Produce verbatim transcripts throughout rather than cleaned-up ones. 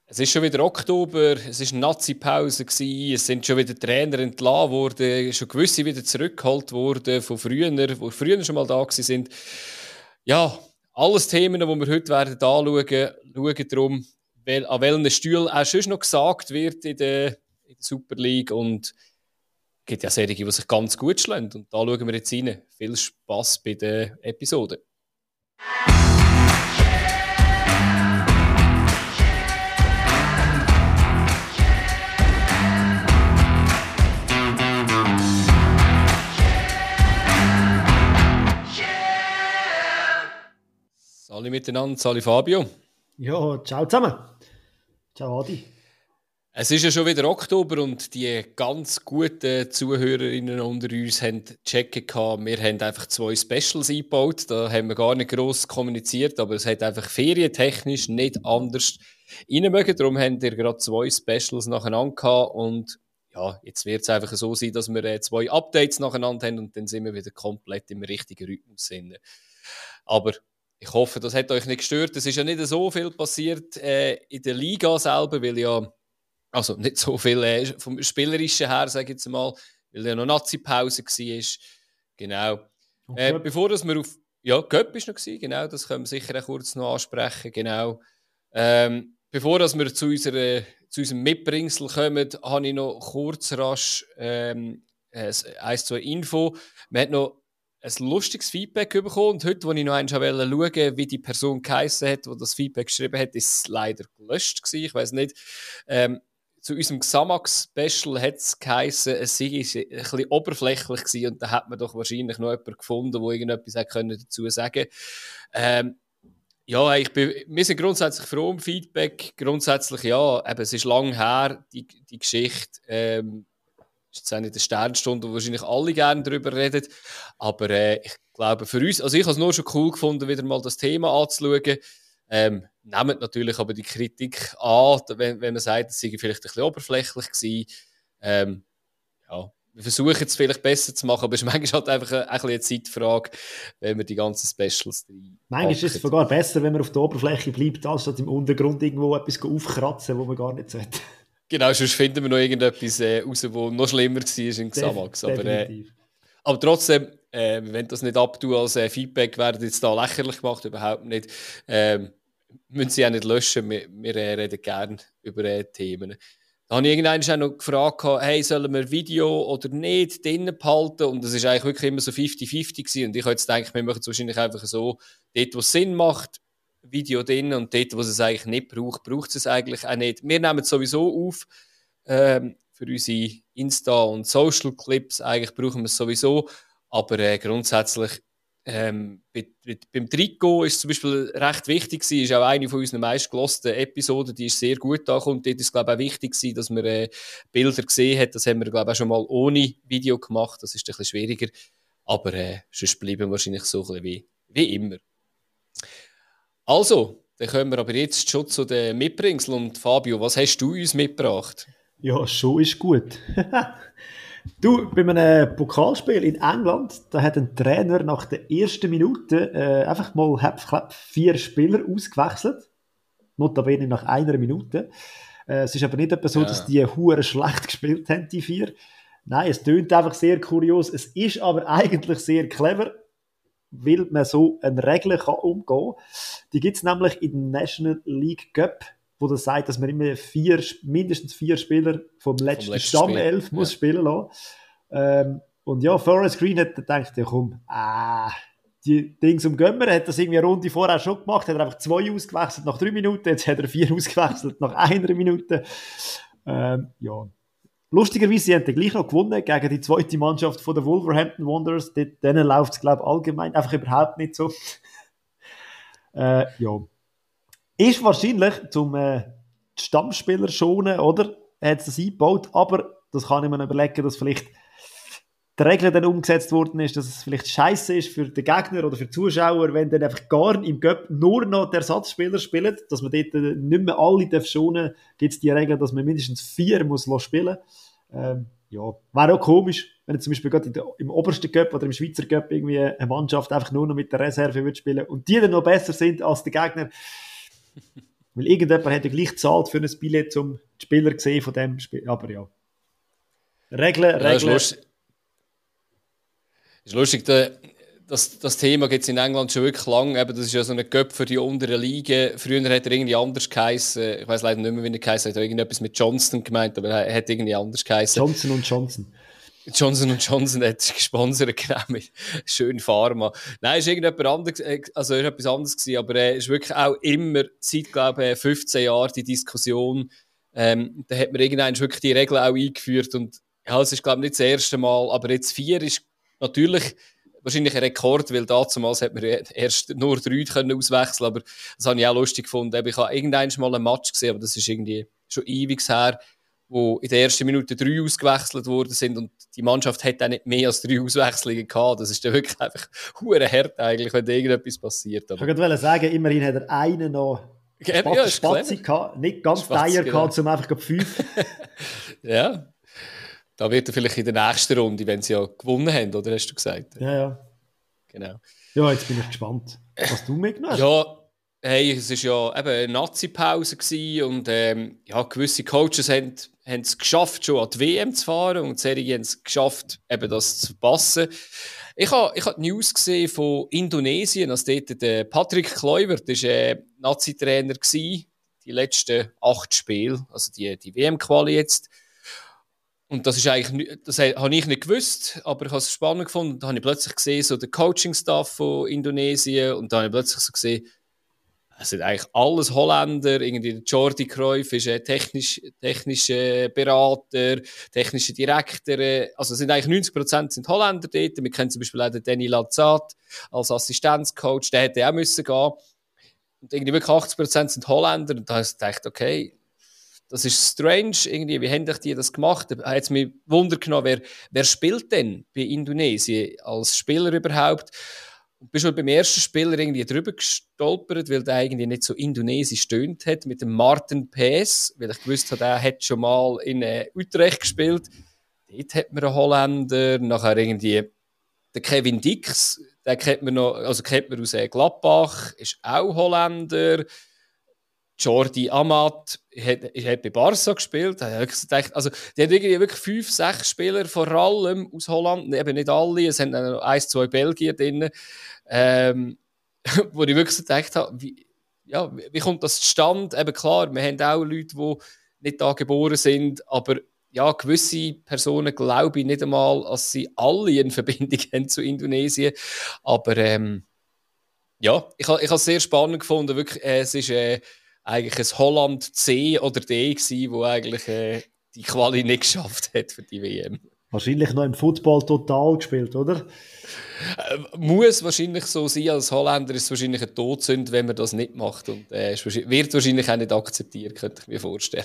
Es ist schon wieder Oktober, es war eine Nazi-Pause, es sind schon wieder Trainer entlassen worden, schon gewisse wieder zurückgeholt worden von früher, die früher schon mal da waren. Ja, alles Themen, die wir heute werden anschauen, schauen darum, wel, an welchen Stühlen auch schon noch gesagt wird in der, in der Super League. Und es gibt ja Serien, die sich ganz gut schlagen. Und da schauen wir jetzt rein. Viel Spass bei der Episode. Alle miteinander, alle Fabio. Ja, ciao zusammen. Ciao Adi. Es ist ja schon wieder Oktober und die ganz guten Zuhörerinnen unter uns haben gecheckt, wir haben einfach zwei Specials eingebaut. Da haben wir gar nicht gross kommuniziert, aber es hat einfach ferientechnisch nicht anders rein mögen. Darum haben wir gerade zwei Specials nacheinander gehabt und ja, jetzt wird es einfach so sein, dass wir zwei Updates nacheinander haben und dann sind wir wieder komplett im richtigen Rhythmus. Aber ich hoffe, das hat euch nicht gestört. Es ist ja nicht so viel passiert äh, in der Liga selber, weil ja, also nicht so viel äh, vom Spielerischen her, sage ich jetzt mal, weil ja noch Nazi-Pause war. Genau. Äh, bevor das wir auf... Ja, Göpp war noch gewesen, genau, das können wir sicher auch kurz noch ansprechen, genau. Ähm, bevor dass wir zu, unserer, zu unserem Mitbringsel kommen, habe ich noch kurz rasch ähm, eins, zwei Info. Wir haben noch ein lustiges Feedback bekommen und heute, als ich noch einmal schauen wollte, wie die Person geheissen hat, die das Feedback geschrieben hat, ist es leider gelöscht gewesen. Ich weiss nicht. Ähm, zu unserem Xamax-Special hat es geheissen, es sei ein bisschen oberflächlich gewesen und da hat man doch wahrscheinlich noch jemanden gefunden, der irgendetwas dazu sagen konnte. Ähm, ja, ich bin, wir sind grundsätzlich froh um Feedback. Grundsätzlich ja, eben, es ist lang her, die, die Geschichte. Ähm, ist jetzt auch nicht eine Sternstunde, wo wahrscheinlich alle gerne darüber reden. Aber äh, ich glaube, für uns, also ich habe es nur schon cool gefunden, wieder mal das Thema anzuschauen. Ähm, nehmt natürlich aber die Kritik an, wenn, wenn man sagt, es sei vielleicht ein bisschen oberflächlich gewesen. Ähm, ja, wir versuchen es vielleicht besser zu machen, aber es ist manchmal halt einfach eine, ein eine Zeitfrage, wenn wir die ganzen Specials drin. Manchmal ist es sogar besser, wenn man auf der Oberfläche bleibt, als statt im Untergrund irgendwo etwas aufkratzen, wo man gar nicht sollte. Genau, sonst finden wir noch irgendetwas äh, raus, was noch schlimmer war in Xamax. Aber, äh, aber trotzdem, äh, wir wollen das nicht abtun als äh, Feedback, werden jetzt da lächerlich gemacht, überhaupt nicht. Ähm, müssen sie auch nicht löschen, wir, wir äh, reden gerne über äh, Themen. Da habe ich irgendwann noch gefragt, hey, sollen wir Video oder nicht drinnen behalten? Und das war eigentlich wirklich immer so fifty fifty gewesen. Und ich habe jetzt gedacht, wir machen es wahrscheinlich einfach so, dort, wo es Sinn macht, Video drin und dort, wo es eigentlich nicht braucht, braucht es eigentlich auch nicht. Wir nehmen es sowieso auf ähm, für unsere Insta- und Social-Clips. Eigentlich brauchen wir es sowieso. Aber äh, grundsätzlich ähm, bei, bei, beim Trikot ist es zum Beispiel recht wichtig gewesen, ist auch eine von unseren meistgehörten Episoden, die ist sehr gut angekommen. Dort ist es, glaube ich, auch wichtig gewesen, dass man äh, Bilder gesehen hat. Das haben wir, glaube ich, auch schon mal ohne Video gemacht. Das ist ein bisschen schwieriger. Aber äh, sonst bleiben wir wahrscheinlich so ein bisschen wie, wie immer. Also, dann kommen wir aber jetzt schon zu den Mitbringsel. Und Fabio, was hast du uns mitgebracht? Ja, schon ist gut. Du, bei einem Pokalspiel in England, da hat ein Trainer nach der ersten Minute äh, einfach mal hab, vier Spieler ausgewechselt. Notabene nach einer Minute. Äh, es ist aber nicht etwa so, ja, dass die hure schlecht gespielt haben, die vier. Nein, es tönt einfach sehr kurios. Es ist aber eigentlich sehr clever, weil man so eine Regel kann umgehen kann. Die gibt es nämlich in dem National League Cup, wo das sagt, dass man immer vier, mindestens vier Spieler vom letzten, vom letzten Stammelf Spiel. muss ja. spielen lassen. Ähm, und ja, Forest Green hat gedacht, ja komm, ah, die Dings um Gömmer hat das irgendwie eine Runde vorher schon gemacht, hat er einfach zwei ausgewechselt nach drei Minuten, jetzt hat er vier ausgewechselt nach einer Minute. Ähm, ja. Lustigerweise, sie haben dann gleich noch gewonnen gegen die zweite Mannschaft von der Wolverhampton Wanderers. Denen läuft es, glaube ich, allgemein einfach überhaupt nicht so. äh, ja. Ist wahrscheinlich zum äh, Stammspieler schonen, oder? Er hat es das eingebaut, aber das kann ich mir überlegen, dass vielleicht die Regel dann umgesetzt worden ist, dass es vielleicht scheiße ist für den Gegner oder für die Zuschauer, wenn dann einfach gar im Cup nur noch der Ersatzspieler spielt, dass man dort nicht mehr alle schonen darf, gibt es die Regel, dass man mindestens vier muss spielen. Ähm, ja, wäre auch komisch, wenn jetzt zum Beispiel gerade der, im obersten Cup oder im Schweizer Cup irgendwie eine Mannschaft einfach nur noch mit der Reserve wird spielen und die dann noch besser sind als der Gegner. Weil irgendjemand hat ja gleich gezahlt für ein Billett, um die Spieler zu sehen von dem Spiel. Aber ja. Regeln, Ja, ist Regeln. lustig, ist lustig der, das, das Thema gibt es in England schon wirklich lang. Eben, das ist ja so ein Cup für die unteren Ligen. Früher hat er irgendwie anders geheißen. Ich weiß leider nicht mehr, wie er geheißen hat. Er hat irgendetwas mit Johnson gemeint, aber er hat irgendwie anders geheißen. Johnson und Johnson. Johnson und Johnson hat sich gesponsert, genau, mit schön Pharma. Nein, es war irgendjemand anderes, also es war etwas anderes gewesen, aber es äh, ist wirklich auch immer seit, glaube ich, fünfzehn Jahren die Diskussion. Ähm, da hat man irgendwann wirklich die Regeln auch eingeführt und ja, es ist, glaube ich, nicht das erste Mal, aber jetzt vier ist natürlich wahrscheinlich ein Rekord, weil damals hat man erst nur drei können auswechseln, aber das habe ich auch lustig gefunden. Ich habe irgendwann mal einen Match gesehen, aber das ist irgendwie schon ewig her, wo in der ersten Minute drei ausgewechselt worden sind und die Mannschaft hat auch nicht mehr als drei Auswechslungen gehabt. Das ist dann wirklich einfach hure hart eigentlich, wenn da irgendetwas passiert. Aber ich wollte gerade sagen, immerhin hat er einen noch Spatz, ja, Spatzi gehabt, nicht ganz Deier gehabt, um einfach fünf. Ja, da wird er vielleicht in der nächsten Runde, wenn sie ja gewonnen haben, oder hast du gesagt? Ja, ja. Genau. Ja, jetzt bin ich gespannt, was du mitgenommen hast. Ja, hey, es war ja eben eine Nazi-Pause und ähm, ja, gewisse Coaches haben, haben es geschafft, schon an die W M zu fahren und einige haben es geschafft, eben das zu verpassen. Ich habe ich ha die News gesehen von Indonesien, als dort der Patrick Kluivert war äh, Nazi-Trainer gewesen, die letzten acht Spiele, also die, die W M-Quali jetzt. Und das ist eigentlich, das habe ich nicht gewusst, aber ich habe es spannend gefunden. Da habe ich plötzlich gesehen, so der Coaching-Staff von Indonesien, und da habe ich plötzlich so gesehen, es sind eigentlich alles Holländer, irgendwie der Jordi Cruyff ist ein technisch, technischer Berater, technischer Direktor, also es sind eigentlich neunzig Prozent sind Holländer dort. Wir kennen zum Beispiel auch den Danny Lazat als Assistenzcoach, der hätte auch müssen gehen. Und irgendwie wirklich achtzig Prozent sind Holländer, und da habe ich gedacht, okay, das ist strange, irgendwie, wie haben die das gemacht? Da hat es mich Wunder genommen, wer, wer spielt denn bei Indonesien als Spieler überhaupt? Und bist schon beim ersten Spieler irgendwie drüber gestolpert, weil der irgendwie nicht so indonesisch stöhnt hat, mit dem Martin Pees, weil ich gewusst habe, der hat schon mal in äh, Utrecht gespielt. Dort hat man einen Holländer, nachher irgendwie der Kevin Dix, den kennt man noch, also kennt man aus äh, Gladbach, ist auch Holländer. Jordi Amat hat, hat bei Barca gespielt. Gedacht, also, die haben irgendwie wirklich fünf, sechs Spieler, vor allem aus Holland, eben nicht alle, es sind noch ein, zwei Belgier drin, ähm, wo ich wirklich gedacht habe, wie, ja, wie kommt das zustande? Eben klar, wir haben auch Leute, die nicht da geboren sind, aber ja, gewisse Personen glaube ich nicht einmal, dass sie alle eine Verbindung haben zu Indonesien. Aber ähm, ja, ich, ich habe es sehr spannend gefunden. Wirklich, äh, es ist äh, eigentlich ein Holland C oder D gewesen, wo eigentlich äh, die Quali nicht geschafft hat für die W M. Wahrscheinlich noch im Football total gespielt, oder? Äh, muss wahrscheinlich so sein. Als Holländer ist es wahrscheinlich ein Todsünde, wenn man das nicht macht. Und äh, wird wahrscheinlich auch nicht akzeptiert, könnte ich mir vorstellen.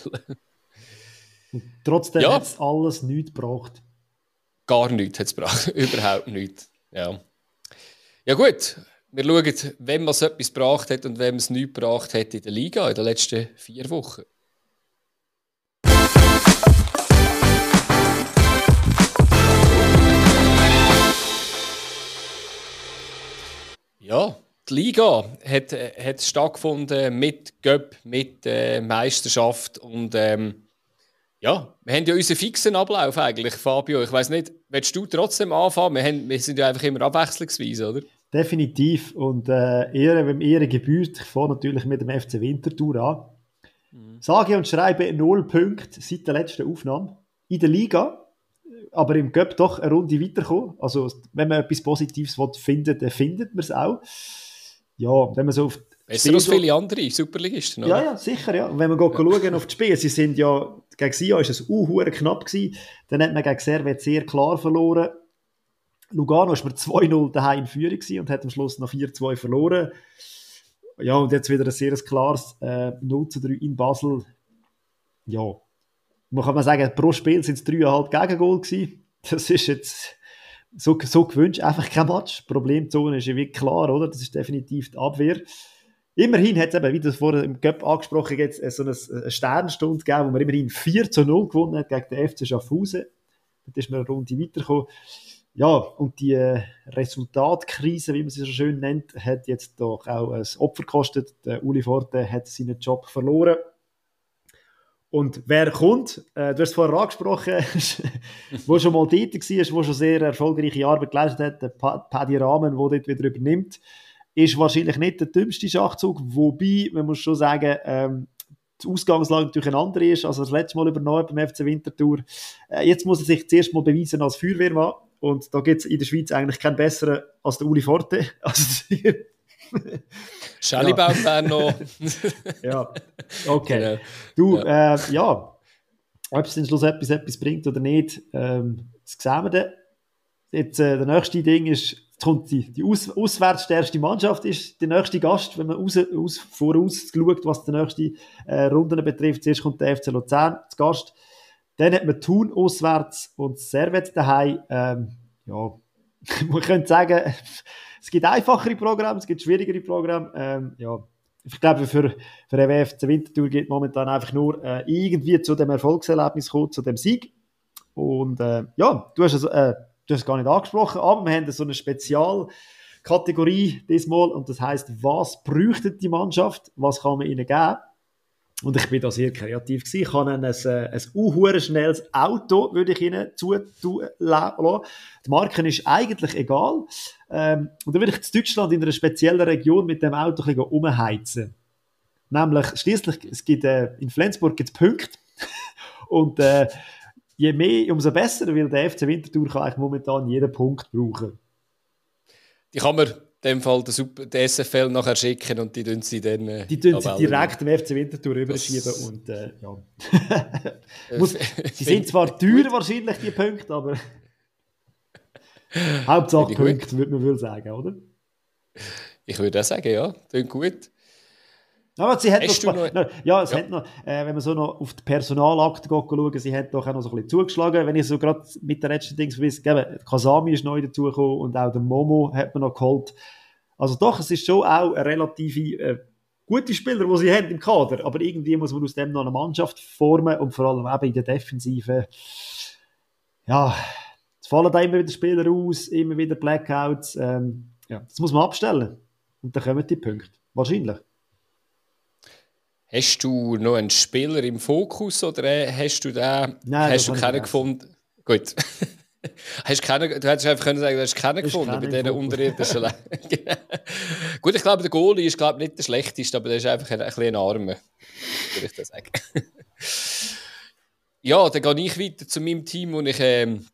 Und trotzdem ja. hat es alles nichts gebracht. Gar nichts hat es gebracht. Überhaupt nichts. Ja. Ja gut. Wir schauen, wem es etwas gebracht hat und wem es nichts gebracht hat in der Liga in den letzten vier Wochen. Ja, die Liga hat, hat stattgefunden mit Göpp, mit äh, Meisterschaft und ähm, ja, wir haben ja unseren fixen Ablauf eigentlich, Fabio. Ich weiss nicht, willst du trotzdem anfangen? Wir, haben, wir sind ja einfach immer abwechslungsweise, oder? Definitiv. Und äh, Ehre, wem Ehre gebührt. Ich fange natürlich mit dem F C Winterthur an. Mhm. Sage und schreibe null Punkte seit der letzten Aufnahme in der Liga, aber im Cup doch eine Runde weiterkommen. Also, wenn man etwas Positives findet, dann findet man es auch. Ja, wenn man so auf besser als viele andere Superligisten, oder? Ja, ja, sicher, ja. Und wenn man ja. schauen auf die Spiele, sie sind ja, gegen Sion war es uh, knapp gewesen. Dann hat man gegen Servet sehr klar verloren. Lugano war man zwei null daheim in Führung und hat am Schluss noch vier zwei verloren. Ja, und jetzt wieder ein sehr klares äh, null zu drei in Basel. Ja, man kann mal sagen, pro Spiel sind es dreieinhalb Gegengol gewesen. Das ist jetzt so, so gewünscht, einfach kein Match. Die Problemzone ist ja wirklich klar, oder? Das ist definitiv die Abwehr. Immerhin hat es eben, wie du vorher im Cup angesprochen hast, so eine, eine Sternstunde gegeben, wo man immerhin vier zu null gewonnen hat gegen den F C Schaffhausen. Dort ist man eine Runde weitergekommen. ja, und die äh, Resultatkrise, wie man sie so schön nennt, hat jetzt doch auch ein Opfer gekostet. Der Uli Forte hat seinen Job verloren. Und wer kommt, äh, du hast es vorher angesprochen, wo schon mal tätig war, wo schon sehr erfolgreiche Arbeit geleistet hat, der Paddy Rahmen, der dort wieder übernimmt, ist wahrscheinlich nicht der dümmste Schachzug, wobei, man muss schon sagen, ähm, die Ausgangslage natürlich eine andere ist, als das letzte Mal übernommen beim F C Winterthur. Äh, jetzt muss er sich zuerst mal beweisen als Feuerwehrmann, und da gibt es in der Schweiz eigentlich keinen besseren als der Uli Forte. Also, Schellibaum wäre noch. Ja, okay. Genau. Du, Ja. Äh, ja, ob es denn schlussendlich etwas, etwas bringt oder nicht, ähm, das sehen wir dann. Jetzt, äh, der nächste Ding ist, jetzt kommt die, die aus, auswärts stärkste Mannschaft, ist der nächste Gast, wenn man aus, aus, voraus schaut, was die nächste äh, Runden betrifft. Zuerst kommt der F C Luzern zu Gast. Dann hat man Thun auswärts und Servet daheim. Ähm, ja, man könnte sagen, es gibt einfachere Programme, es gibt schwierigere Programme. Ähm, ja, ich glaube, für, für den W F C Winterthur geht momentan einfach nur äh, irgendwie zu dem Erfolgserlebnis kommen, zu dem Sieg. Und äh, ja, du hast, es, äh, du hast es gar nicht angesprochen, aber wir haben so eine Spezialkategorie diesmal, und das heisst, was bräuchte die Mannschaft, was kann man ihnen geben? Und ich bin da sehr kreativ gewesen. Ich habe ein, ein, ein unhuere schnelles Auto, würde ich ihnen zutun lassen. Die Marke ist eigentlich egal. Ähm, und dann würde ich in Deutschland in einer speziellen Region mit dem Auto ein bisschen umheizen. Nämlich, schliesslich, es gibt, äh, in Flensburg gibt es Punkte. Und äh, je mehr, umso besser, weil der F C Winterthur kann eigentlich momentan jeden Punkt brauchen. Die kann man in dem Fall den, Super, den S F L nachher schicken und die tun sie dann äh, die tun sie direkt dem F C Winterthur rüberschieben und äh, ja. Muss, sie sind zwar teuer wahrscheinlich, die Punkte, aber Hauptsache Punkte, würde man wohl sagen, oder? Ich würde auch sagen, ja, klingt gut. Aber sie hat noch, noch, no, ja, es ja. hat noch, äh, wenn man so noch auf die Personalakte schauen, sie hat doch auch noch so ein bisschen zugeschlagen, wenn ich so gerade mit den letzten Dings weiß, Kasami ist neu dazugekommen und auch der Momo hat man noch geholt. Also doch, es ist schon auch eine relativ äh, gute Spieler, die sie haben im Kader, aber irgendwie muss man aus dem noch eine Mannschaft formen und vor allem eben in der Defensive, ja, es fallen da immer wieder Spieler aus, immer wieder Blackouts, ähm, ja, das muss man abstellen und dann kommen die Punkte, wahrscheinlich. Hast du noch einen Spieler im Fokus oder hast du den, Nein, hast du keinen gefunden? Gut. Hast keinen, du hättest einfach können sagen, du hast keinen gefunden bei diesen unterirdischen. Gut, ich glaube, der Goalie ist glaube nicht der schlechteste, aber der ist einfach ein, ein bisschen armer, würde ich das sagen. Ja, dann gehe ich weiter zu meinem Team, wo ich ähm,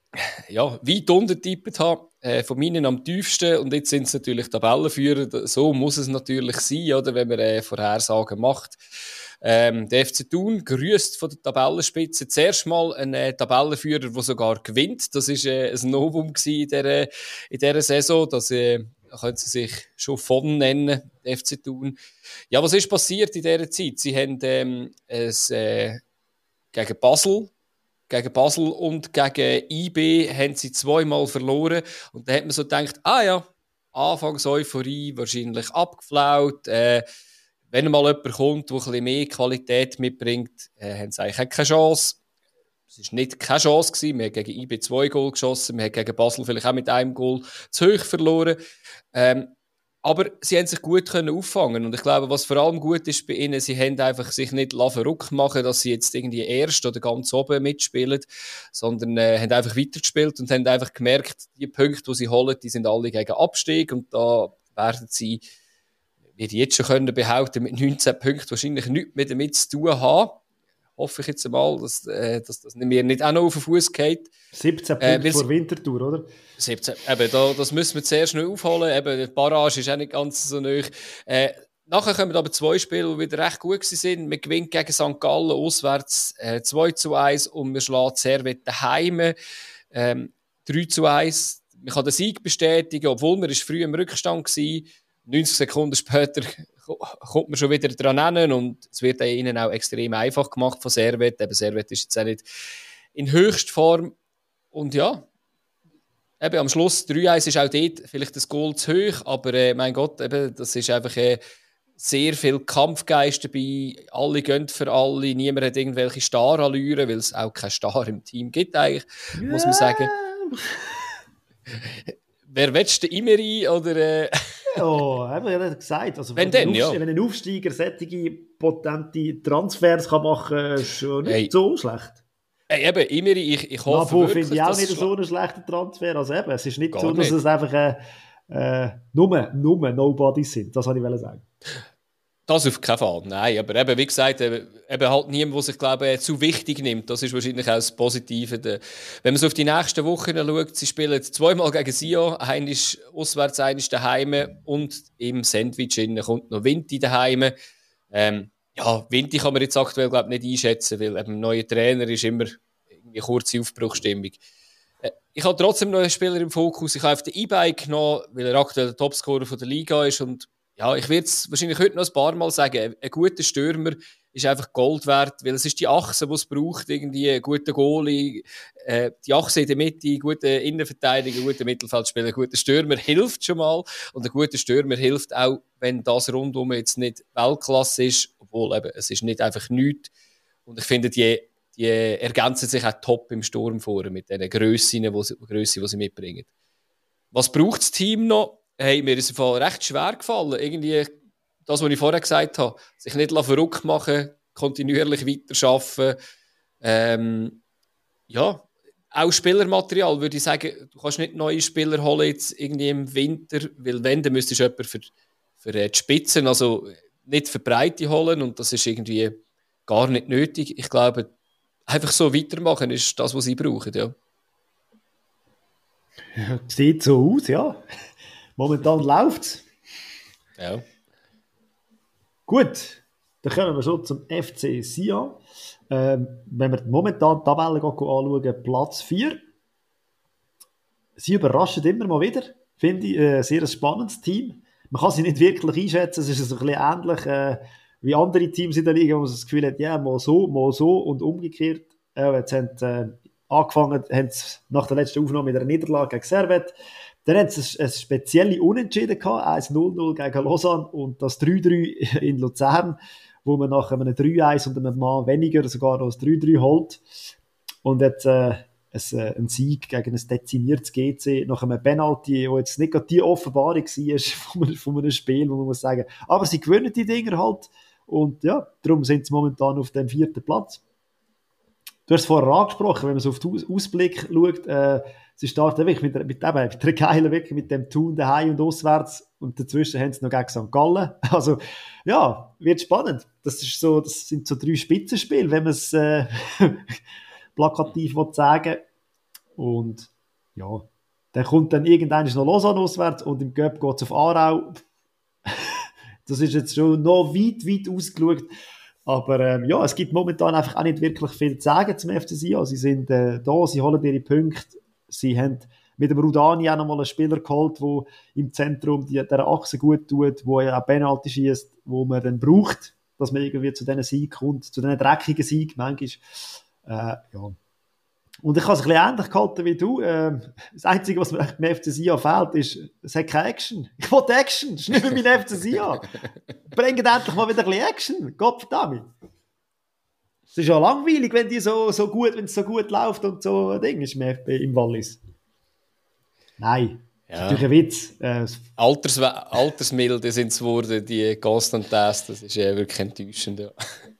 ja, weit untergetippt habe, äh, von meinen am tiefsten, und jetzt sind es natürlich Tabellenführer, so muss es natürlich sein, oder, wenn man äh, Vorhersagen macht. Ähm, der F C Thun grüßt von der Tabellenspitze zuerst mal einen äh, Tabellenführer, der sogar gewinnt. Das war äh, ein Novum in dieser, in dieser Saison, das äh, können sie sich schon von nennen, der F C Thun. Ja, was ist passiert in dieser Zeit? Sie haben ähm, es, äh, gegen Basel Gegen Basel und gegen I B haben sie zweimal verloren. Und da hat man so gedacht, ah ja, anfangs Euphorie, wahrscheinlich abgeflaut. Äh, wenn mal jemand kommt, der ein bisschen mehr Qualität mitbringt, äh, haben sie eigentlich keine Chance. Es war nicht keine Chance gewesen. Wir haben gegen I B zwei Goal geschossen. Wir haben gegen Basel vielleicht auch mit einem Goal zu hoch verloren. Ähm, Aber sie haben sich gut können auffangen. Und ich glaube, was vor allem gut ist bei ihnen, sie haben einfach sich nicht verrückt machen, dass sie jetzt irgendwie erst oder ganz oben mitspielen, sondern äh, haben einfach weitergespielt und haben einfach gemerkt, die Punkte, die sie holen, die sind alle gegen Abstieg. Und da werden sie, wie ich jetzt schon können behaupten, mit neunzehn Punkten wahrscheinlich nichts mehr damit zu tun haben. Hoffe ich jetzt mal, dass, äh, dass das mir nicht auch noch auf den Fuß geht. siebzehn Punkte äh, vor Winterthur, oder? siebzehn, eben, da, das müssen wir zuerst noch aufholen. Eben, die Barrage ist auch nicht ganz so nahe. Äh, nachher kommen aber zwei Spiele, die wieder recht gut waren. Wir gewinnen gegen Sankt Gallen auswärts äh, zwei zu eins und wir schlagen Servet daheim ähm, drei zu eins. Man kann den Sieg bestätigen, obwohl wir früh im Rückstand waren. neunzig Sekunden später kommt man schon wieder dran hin und es wird ihnen auch extrem einfach gemacht von Servet. Eben, Servet ist jetzt auch nicht in Höchstform. Und ja, eben am Schluss drei eins ist auch dort vielleicht das Goal zu hoch, aber äh, mein Gott, eben, das ist einfach äh, sehr viel Kampfgeist dabei. Alle gehen für alle, niemand hat irgendwelche Star-Allüren, weil es auch keinen Star im Team gibt eigentlich, muss man sagen. Wer willst du, Imeri oder... Äh... Ja, haben wir ja gesagt. Also, wenn, denn, ein ja. wenn ein Aufsteiger sättige potente Transfers kann machen kann, ist schon nicht hey. so schlecht. Hey, eben, Imeri, ich, ich hoffe Na, wirklich, finde ich auch dass nicht so einen schlechten Transfer. Also eben, es ist nicht Gar so, dass nicht. es einfach äh, äh, nur, nur Nobodies sind. Das wollte ich sagen. Das auf keinen Fall, nein. Aber eben, wie gesagt, eben, eben halt niemand, der sich, glaube ich, zu wichtig nimmt. Das ist wahrscheinlich auch das Positive. Wenn man so auf die nächsten Wochen schaut, sie spielen zweimal gegen Sion, einer ist auswärts, einer ist daheim und im Sandwich innen kommt noch Vinti daheim. Ähm, ja, Vinti kann man jetzt aktuell, glaube ich, nicht einschätzen, weil eben ein neuer Trainer ist immer irgendwie kurze Aufbruchstimmung. Äh, ich habe trotzdem noch einen Spieler im Fokus. Ich habe auf den E-Bike genommen, weil er aktuell der Topscorer von der Liga ist und ja, ich werde es wahrscheinlich heute noch ein paar Mal sagen, ein guter Stürmer ist einfach Gold wert, weil es ist die Achse, die es braucht, irgendwie einen guten Goalie, äh, die Achse in der Mitte, einen guten Innenverteidiger, einen guten Mittelfeldspieler, ein guter Stürmer hilft schon mal und ein guter Stürmer hilft auch, wenn das rundum jetzt nicht Weltklasse ist, obwohl eben, es ist nicht einfach nichts und ich finde, die, die ergänzen sich auch top im Sturm vor mit den Grössen, die sie, Grösse, die sie mitbringen. Was braucht das Team noch? Hey, mir ist es recht schwer gefallen. Irgendwie, das, was ich vorher gesagt habe, sich nicht verrückt machen, kontinuierlich weiterarbeiten. Ähm, ja, auch Spielermaterial würde ich sagen, du kannst nicht neue Spieler holen jetzt irgendwie im Winter, weil wenn, dann müsstest du jemanden für, für die Spitzen, also nicht für die Breite holen und das ist irgendwie gar nicht nötig. Ich glaube, einfach so weitermachen ist das, was sie brauchen, ja. Ja, sieht so aus, ja. Momentan läuft es. Ja. Gut, dann kommen wir schon zum F C Sion. Ähm, wenn wir momentan die Tabelle anschauen, Platz vier. Sie überraschen immer mal wieder. Finde ich ein sehr spannendes Team. Man kann sie nicht wirklich einschätzen. Es ist so ein bisschen ähnlich äh, wie andere Teams in der Liga, wo man das Gefühl hat, ja, mal so, mal so und umgekehrt. Äh, jetzt haben äh, angefangen, haben sie nach der letzten Aufnahme mit einer Niederlage gegen Servette. Dann haben sie ein spezielles Unentschieden gehabt, eins null null gegen Lausanne und das drei drei in Luzern, wo man nach einem drei eins und einem Mann weniger sogar noch ein drei drei holt. Und jetzt äh, ein, ein Sieg gegen ein dezimiertes G C nach einem Penalty, wo jetzt nicht gerade die Offenbarung war von einem, von einem Spiel, wo man muss sagen, aber sie gewinnen die Dinger halt und ja, darum sind sie momentan auf dem vierten Platz. Du hast es vorher angesprochen, wenn man so auf den Ausblick schaut, äh, sie starten wirklich mit, mit, mit, mit der geilen, wirklich mit dem Thun daheim und auswärts und dazwischen haben sie noch gegen Sankt Gallen. Also, ja, wird spannend. Das ist so, das sind so drei Spitzenspiele, wenn man es äh, plakativ sagen will. Und, ja, dann kommt dann irgendwann noch Lausanne auswärts und im Göpp geht es auf Aarau. Das ist jetzt schon noch weit, weit ausgeschaut. Aber ähm, ja, es gibt momentan einfach auch nicht wirklich viel zu sagen zum F C Sion. Sie sind äh, da, sie holen ihre Punkte. Sie haben mit dem Rudani auch nochmal einen Spieler geholt, der im Zentrum die, der Achse gut tut, der ja auch Penalty schießt, wo man dann braucht, dass man irgendwie zu diesen Sieg kommt, zu diesen dreckigen Sieg manchmal. Äh, ja. Und ich habe es ein bisschen ähnlich gehalten wie du. Ähm, das Einzige, was mir im F C Sion fehlt, ist, es hat keine Action. Ich will Action, das ist nicht mehr mein F C Sion. Bringt endlich mal wieder ein bisschen Action. Gottverdammt. Es ist ja langweilig, wenn die so, so gut, wenn es so gut läuft und so ein Ding ist im Wallis. Nein, Ja. das ist natürlich ein Witz. Äh, Alters, Altersmilde sind es geworden, die Constantes, das ist ja wirklich enttäuschend. Ja.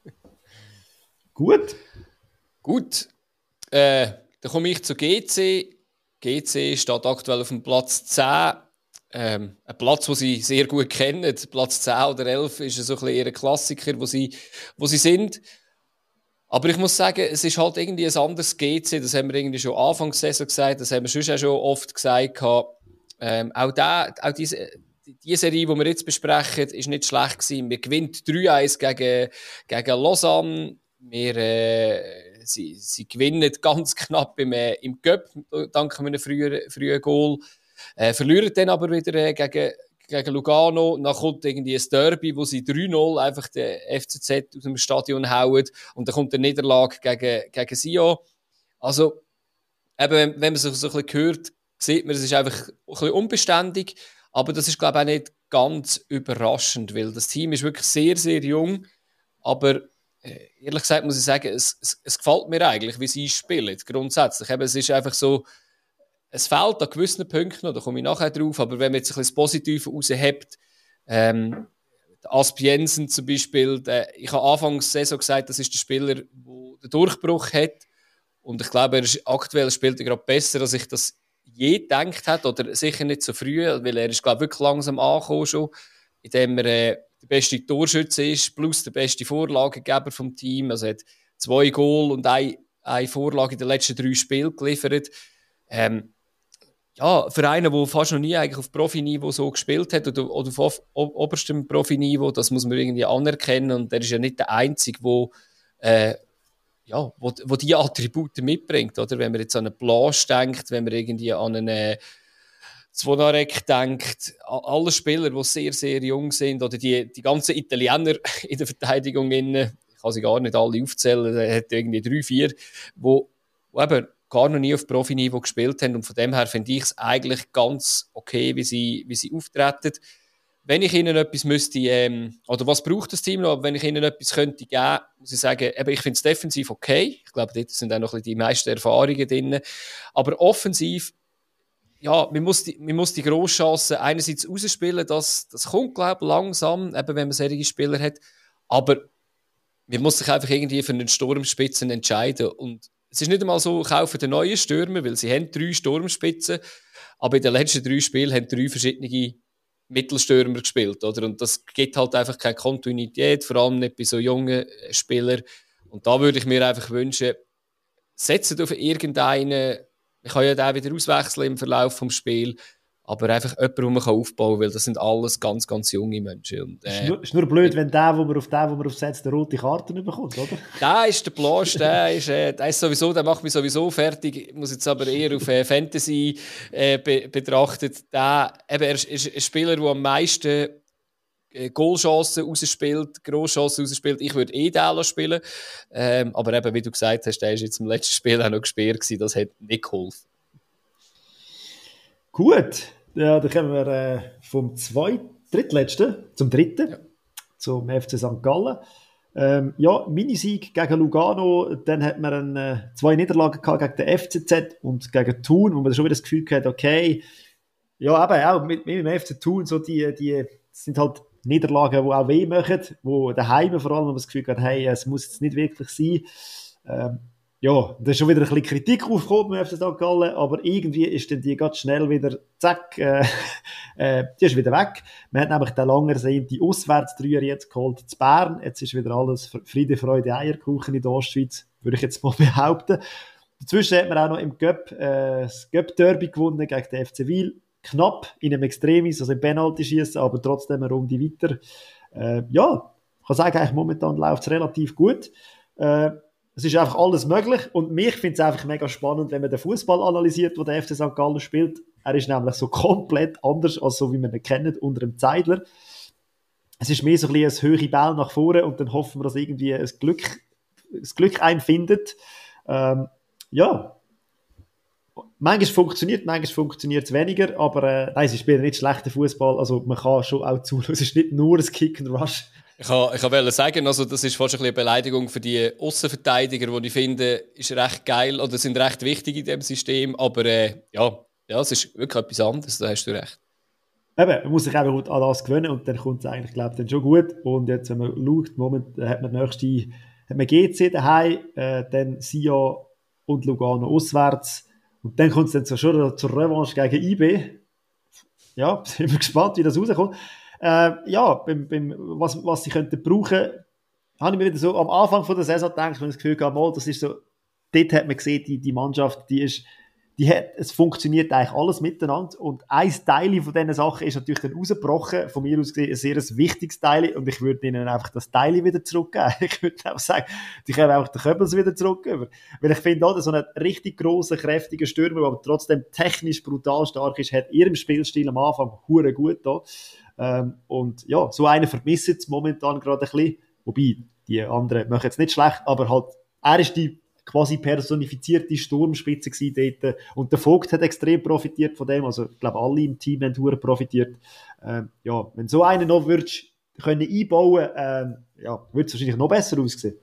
Gut. Gut. Äh, dann komme ich zu G C. G C steht aktuell auf dem Platz zehn. Ähm, ein Platz, den sie sehr gut kennen. Platz zehn oder elf ist so ein bisschen ihr Klassiker, wo sie, wo sie sind. Aber ich muss sagen, es ist halt irgendwie ein anderes G C. Das haben wir irgendwie schon Anfangs der Saison gesagt. Das haben wir sonst auch schon oft gesagt. Ähm, auch da, auch diese, die Serie, die wir jetzt besprechen, ist nicht schlecht gewesen. Wir gewinnen drei eins gegen, gegen Lausanne. Wir, äh, sie, sie gewinnen ganz knapp im, äh, im Cup, dank einem frühen, frühen Goal. Äh, verlieren dann aber wieder äh, gegen, gegen Lugano. Dann kommt irgendwie ein Derby, wo sie drei null einfach den F C Z aus dem Stadion hauen. Und dann kommt eine Niederlage gegen, gegen Sion. Also, eben, wenn man sich so ein bisschen hört, sieht man, es ist einfach ein bisschen unbeständig. Aber das ist, glaube ich, auch nicht ganz überraschend, weil das Team ist wirklich sehr, sehr jung. Aber ehrlich gesagt muss ich sagen, es, es, es gefällt mir eigentlich, wie sie spielen, grundsätzlich. Eben, es ist einfach so, es fehlt an gewissen Punkten, da komme ich nachher drauf, aber wenn man jetzt ein bisschen das Positive raushebt, ähm, Asp Jensen zum Beispiel, der, ich habe anfangs der Saison gesagt, das ist der Spieler, der den Durchbruch hat. Und ich glaube, er ist, aktuell spielt er gerade besser, als ich das je gedacht hätte. Oder sicher nicht so früh, weil er ist, glaube ich, wirklich langsam angekommen schon, indem er äh, der beste Torschütze ist, plus der beste Vorlagengeber vom Team. Also er hat zwei Goal und eine, eine Vorlage in den letzten drei Spielen geliefert. Ähm, Ja, für einen, der fast noch nie eigentlich auf Profiniveau so gespielt hat oder, oder auf oberstem Profiniveau, das muss man irgendwie anerkennen. Und er ist ja nicht der Einzige, der äh, ja, wo, wo die Attribute mitbringt. Oder? Wenn man jetzt an einen Blanche denkt, wenn man irgendwie an einen äh, Zvonarek denkt, alle Spieler, die sehr, sehr jung sind, oder die, die ganzen Italiener in der Verteidigung, innen, ich kann sie gar nicht alle aufzählen, er hat irgendwie drei, vier, wo, wo eben gar noch nie auf Profiniveau gespielt haben. Und von dem her finde ich es eigentlich ganz okay, wie sie, wie sie auftreten. Wenn ich ihnen etwas müsste, ähm, oder was braucht das Team noch, aber wenn ich ihnen etwas könnte geben, muss ich sagen, eben, ich finde es defensiv okay. Ich glaube, dort sind auch noch ein bisschen die meisten Erfahrungen drin. Aber offensiv, ja, man muss die, man muss die Grosschancen einerseits rausspielen, das, das kommt, glaube ich, langsam, eben wenn man solche Spieler hat. Aber man muss sich einfach irgendwie für einen Sturmspitzen entscheiden. Und es ist nicht einmal so, kaufen den neuen Stürmer, weil sie haben drei Sturmspitzen, aber in den letzten drei Spielen haben drei verschiedene Mittelstürmer gespielt, oder? Und das gibt halt einfach keine Kontinuität, vor allem nicht bei so jungen Spielern. Und da würde ich mir einfach wünschen, setzt auf irgendeinen, ich kann ja den wieder auswechseln im Verlauf des Spiels, aber einfach jemanden, den man aufbauen kann, weil das sind alles ganz, ganz junge Menschen. Und, äh, ist, nur, ist nur blöd, wenn der, wo man auf den, wo man aufsetzt, eine rote Karte bekommt, oder? Der ist der Blanche, der ist, äh, der ist sowieso, der macht mich sowieso fertig. Ich muss jetzt aber eher auf äh, Fantasy äh, be- betrachtet. Der, eben, er ist, ist ein Spieler, der am meisten äh, Goalchancen rausspielt, Grosschancen rausspielt. Ich würde eh den spielen. Ähm, aber eben, wie du gesagt hast, der ist jetzt im letzten Spiel auch noch gesperrt gewesen. Das hat nicht geholfen. Gut, ja, dann kommen wir äh, vom zweiten, drittletzten zum dritten, ja. Zum F C Sankt Gallen. Ähm, ja, Minisieg gegen Lugano, dann hat man ein, äh, zwei Niederlagen gehabt gegen den F C Z und gegen Thun, wo man schon wieder das Gefühl hatte, okay, ja, eben auch mit, mit dem F C Thun, so die, die sind halt Niederlagen, die auch weh machen, wo daheim vor allem, wo man das Gefühl hat, hey, es muss jetzt nicht wirklich sein. Ähm, Ja, da ist schon wieder ein bisschen Kritik aufgekommen beim F C Sankt Gallen, aber irgendwie ist dann die ganz schnell wieder, zack, äh, äh, die ist wieder weg. Man hat nämlich den lang ersehnten Auswärtsdreier jetzt geholt zu Bern. Jetzt ist wieder alles Friede, Freude, Eierkuchen in der Ostschweiz, würde ich jetzt mal behaupten. Dazwischen hat man auch noch im Göpp äh, das Göpp-Derby gewonnen gegen den F C Wil. Knapp in einem Extremis, also im Penalty-Schiessen, aber trotzdem eine Runde weiter. Äh, ja, ich kann sagen, eigentlich momentan läuft es relativ gut. Äh, Es ist einfach alles möglich und mich finde es einfach mega spannend, wenn man den Fußball analysiert, wo der F C Sankt Gallen spielt. Er ist nämlich so komplett anders, als so wie man ihn kennt, unter dem Zeidler. Es ist mehr so ein bisschen ein höhere Ball nach vorne und dann hoffen wir, dass irgendwie ein Glück, das Glück einen findet. Ähm, ja, manchmal funktioniert, manchmal funktioniert es weniger, aber äh, nein, sie spielen nicht schlechten Fußball, also man kann schon auch zuschauen. Es ist nicht nur ein Kick and Rush. Ich wollte ich sagen, also das ist fast ein bisschen eine Beleidigung für die Aussenverteidiger, die ich finde, ist recht geil oder sind recht wichtig in diesem System. Aber äh, ja, ja, es ist wirklich etwas anderes, da hast du recht. Eben, man muss sich einfach gut an das gewöhnen und dann kommt es eigentlich, glaube ich, dann schon gut. Und jetzt, wenn man schaut, Moment, hat man nächste, hat man G C daheim, äh, dann Sion und Lugano auswärts. Und dann kommt es dann so schon zur Revanche gegen I B. Ja, sind wir gespannt, wie das rauskommt. Äh, ja, beim, beim, was, was sie könnten brauchen, habe ich mir wieder so am Anfang von der Saison gedacht, wenn ich das Gefühl habe, mal, das ist so, dort hat man gesehen, die, die Mannschaft, die ist, die hat, es funktioniert eigentlich alles miteinander und ein Teil von diesen Sachen ist natürlich dann rausgebrochen, von mir aus gesehen ein sehr wichtiges Teil und ich würde ihnen einfach das Teil wieder zurückgeben. Ich würde auch sagen, die können einfach den Köbels wieder zurückgeben. Weil ich finde, auch, so einen richtig grossen, kräftigen Stürmer, der aber trotzdem technisch brutal stark ist, hat ihrem Spielstil am Anfang hure gut da. Ähm, und ja, so einen vermisse ich momentan gerade ein bisschen. Wobei, die anderen machen jetzt nicht schlecht, aber halt, er ist die quasi personifizierte Sturmspitze gewesen dort. Und der Vogt hat extrem profitiert von dem. Also, ich glaube, alle im Team haben hure profitiert. Ähm, ja, wenn so einen noch würdest können einbauen, ähm, ja, würde es wahrscheinlich noch besser aussehen.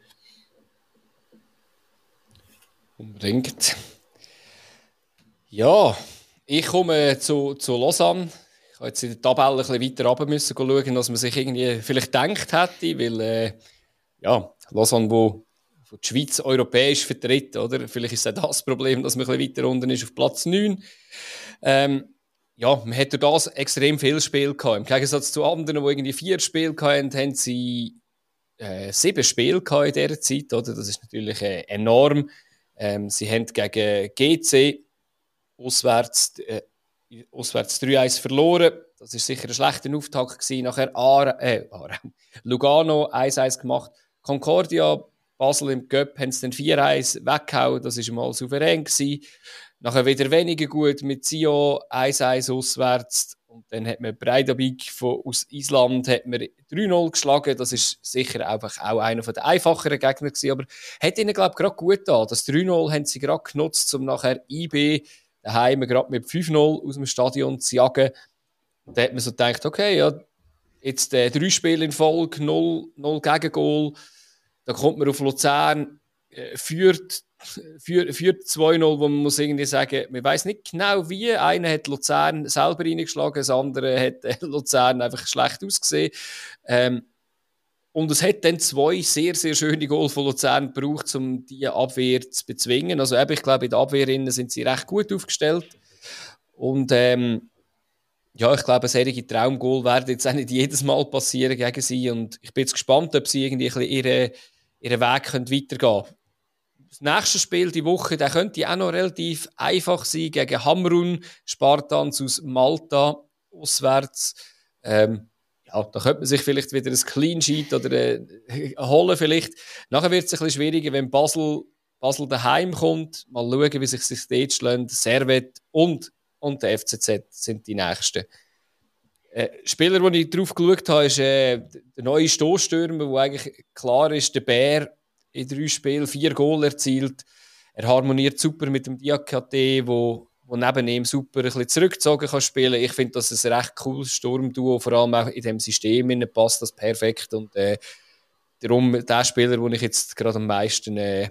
Unbedingt. Ja, ich komme zu, zu Lausanne. Ich habe jetzt in der Tabelle ein bisschen weiter runter müssen schauen, als man sich irgendwie vielleicht gedacht hätte, weil äh, ja, Lausanne, wo, wo die Schweiz europäisch vertritt, oder? Vielleicht ist auch das Problem, dass man ein bisschen weiter unten ist, auf Platz neun. Ähm, ja, man hat durch das extrem viel Spiel gehabt. Im Gegensatz zu anderen, die irgendwie vier Spiele hatten, haben sie äh, sieben Spiele gehabt in dieser Zeit, oder? Das ist natürlich äh, enorm. Ähm, sie haben gegen G C auswärts, äh, auswärts drei eins verloren. Das war sicher ein schlechter Auftakt gewesen. Nachher Aare, äh, Aare, Lugano eins eins gemacht. Concordia, Basel im Cup haben sie dann vier eins weggehauen. Das war mal souverän gewesen. Nachher wieder weniger gut mit Sion eins eins auswärts. Und dann hat man Breidablik von, aus Island hat man drei null geschlagen. Das ist sicher einfach auch einer der einfacheren Gegner gewesen. Aber hat ihnen, glaube ich, gerade gut getan. Das drei null haben sie gerade genutzt, um nachher I B daheim gerade mit fünf null aus dem Stadion zu jagen. Und da hat man so gedacht, okay, ja, jetzt äh, drei Spiele in Folge, null, null Gegengol. Da kommt man auf Luzern, äh, führt, führt, führt zwei null, wo man muss irgendwie sagen, man weiss nicht genau wie. Einer hat Luzern selber reingeschlagen, das andere hat äh, Luzern einfach schlecht ausgesehen. Ähm, und es hat dann zwei sehr, sehr schöne Goal von Luzern gebraucht, um diese Abwehr zu bezwingen. Also eben, ich glaube, in der Abwehr sind sie recht gut aufgestellt. Und ähm, ja, ich glaube, solche Traumgoal werden jetzt auch nicht jedes Mal passieren gegen sie. Und ich bin jetzt gespannt, ob sie irgendwie ein bisschen ihren, ihren Weg können weitergehen können. Das nächste Spiel die Woche, der könnte auch noch relativ einfach sein, gegen Hamrun, Spartans aus Malta, auswärts. Ähm, ja, da könnte man sich vielleicht wieder ein Clean Sheet oder äh, holen vielleicht. Nachher wird es ein bisschen schwieriger, wenn Basel, Basel daheim kommt. Mal schauen, wie sich das dort schlägt. Servet und, und der F C Z sind die nächsten. Äh, Spieler, den ich drauf geschaut habe, ist äh, der neue Stoßstürmer, der eigentlich klar ist, der Bär in drei Spielen vier Goal erzielt. Er harmoniert super mit dem Diakate, wo wo neben ihm super ein bisschen zurückgezogen kann spielen. Ich finde, das ist ein recht cooles Sturmduo, vor allem auch in diesem System passt das perfekt. Und äh, darum der Spieler, den ich jetzt gerade am meisten äh,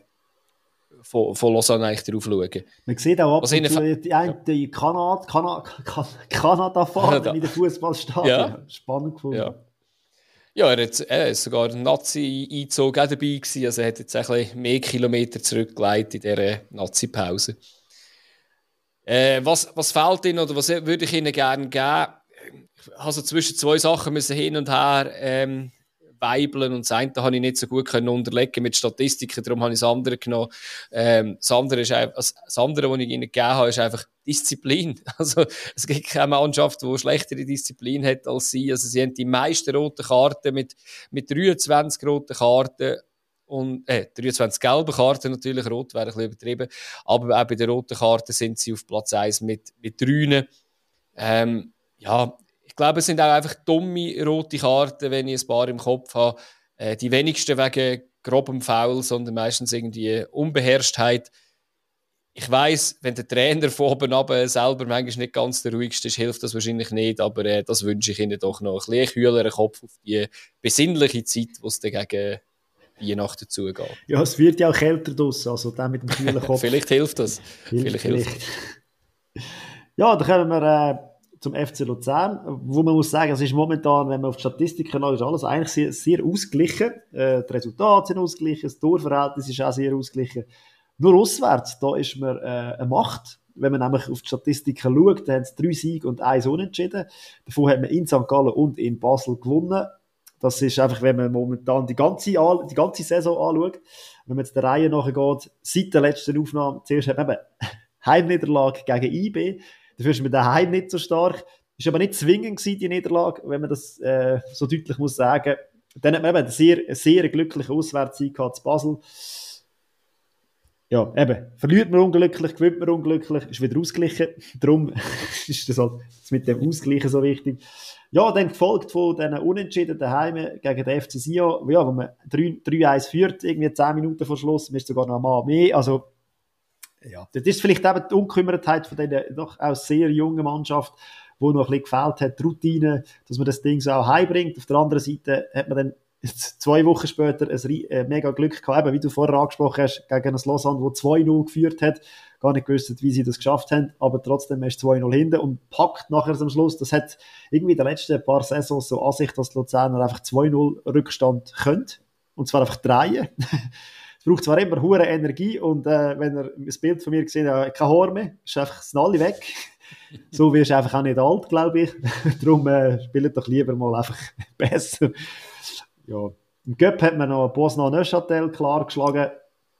von, von Lausanne eigentlich drauf schaue. Man sieht auch ab und zu die, die, ja. die Kanada, Kanada, Kanada fahren in den Fußballstadion. Ja. Spannend gefunden. Ja. Ja, er hat, er hat sogar einen Nazi-Einzug dabei gewesen, also er hat jetzt ein bisschen mehr Kilometer zurückgelegt in dieser Nazi-Pause. Äh, was, was fehlt Ihnen oder was würde ich Ihnen gerne geben? Also zwischen zwei Sachen müssen hin und her ähm, weibeln und das eine habe ich nicht so gut können unterlegen mit Statistiken, darum habe ich das andere genommen. Ähm, das, andere ist einfach, das andere, was ich Ihnen gegeben habe, ist einfach Disziplin. Also es gibt keine Mannschaft, die schlechtere Disziplin hat als sie. Also sie haben die meisten roten Karten mit, mit dreiundzwanzig roten Karten. Und, äh, dreiundzwanzig gelbe Karten, natürlich, rot wäre ein bisschen übertrieben, aber auch bei den roten Karten sind sie auf Platz eins mit, mit drei. Ähm, ja, ich glaube, es sind auch einfach dumme rote Karten, wenn ich ein paar im Kopf habe. Äh, die wenigsten wegen grobem Foul, sondern meistens irgendwie Unbeherrschtheit. Ich weiss, wenn der Trainer von oben runter selber manchmal nicht ganz der ruhigste ist, hilft das wahrscheinlich nicht, aber äh, das wünsche ich ihnen doch noch. Ein bisschen kühleren Kopf auf die besinnliche Zeit, wo es dagegen Weihnachten zugeht. Ja, es wird ja auch kälter draussen, also der mit dem kühlen Kopf. Vielleicht hilft das. Hilft, vielleicht hilft das. Ja, dann kommen wir äh, zum F C Luzern, wo man muss sagen, es ist momentan, wenn man auf die Statistiken schaut, ist alles eigentlich sehr, sehr ausgeglichen. Äh, die Resultate sind ausgeglichen, das Torverhältnis ist auch sehr ausgeglichen. Nur auswärts, da ist man äh, eine Macht. Wenn man nämlich auf die Statistiken schaut, da haben es drei Siege und eins Unentschieden. Davon hat man in Sankt Gallen und in Basel gewonnen. Das ist einfach, wenn man momentan die ganze, die ganze Saison anschaut, wenn man jetzt der Reihe nachgeht, seit der letzten Aufnahme, zuerst hat man eben Heimniederlage gegen I B, dafür ist man daheim nicht so stark, ist aber nicht zwingend gewesen, die Niederlage, wenn man das äh, so deutlich muss sagen. Dann hat man eben eine sehr, sehr glückliche Auswärtszeit gehabt zu Basel. Ja, eben, verliert man unglücklich, gewinnt man unglücklich, ist wieder ausgeglichen, darum ist das halt mit dem Ausgleichen so wichtig. Ja, dann gefolgt von diesen Unentschieden daheim gegen den F C Sion, ja, wo man drei eins führt, irgendwie zehn Minuten vor Schluss, man ist sogar noch mal mehr, also ja, das ist vielleicht eben die Unkümmertheit von dieser doch auch sehr jungen Mannschaft, wo noch ein bisschen gefehlt hat, die Routine, dass man das Ding so auch heimbringt. Auf der anderen Seite hat man dann zwei Wochen später ein äh, mega Glück gehabt, eben, wie du vorher angesprochen hast, gegen ein Lausanne, das zwei null geführt hat. Gar nicht gewusst, wie sie das geschafft haben, aber trotzdem ist zwei null hinten und packt nachher am Schluss. Das hat irgendwie in den letzten paar Saisons so an sich, dass die Luzerner einfach zwei null Rückstand können. Und zwar einfach drehen. Es braucht zwar immer hure Energie und äh, wenn ihr ein Bild von mir gesehen habt, kein Haar mehr, ist einfach das Nalle weg. So wirst du einfach auch nicht alt, glaube ich. Darum äh, spielt doch lieber mal einfach besser. Ja. Im Cup hat man noch Bosna-Neuchâtel klar geschlagen.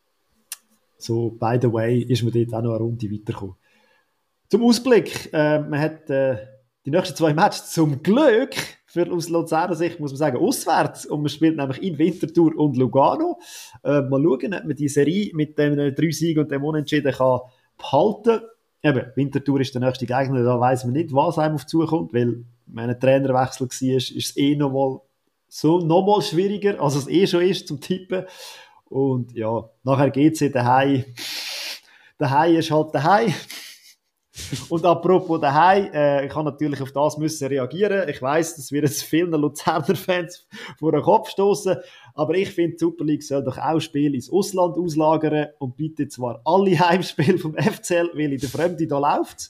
So, by the way, ist man dort auch noch eine Runde weitergekommen. Zum Ausblick, äh, man hat äh, die nächsten zwei Matches zum Glück, für, aus Luzerner Sicht muss man sagen, auswärts. Und man spielt nämlich in Winterthur und Lugano. Äh, mal schauen, ob man die Serie mit den drei Siegen und dem Unentschieden kann behalten kann. Eben, Winterthur ist der nächste Gegner, da weiss man nicht, was einem auf zukommt, weil wenn ein Trainerwechsel war, ist es eh nochmal so, noch mal schwieriger, als es eh schon ist zum Tippen. Und ja, nachher geht es daheim. Daheim ist halt daheim. Und apropos daheim, äh, ich kann natürlich auf das müssen reagieren. Ich weiss, das wird jetzt vielen Luzerner Fans vor den Kopf stoßen, aber ich finde, die Super League soll doch auch Spiele ins Ausland auslagern und bitte zwar alle Heimspiele vom F C L, weil in der Fremde da läuft.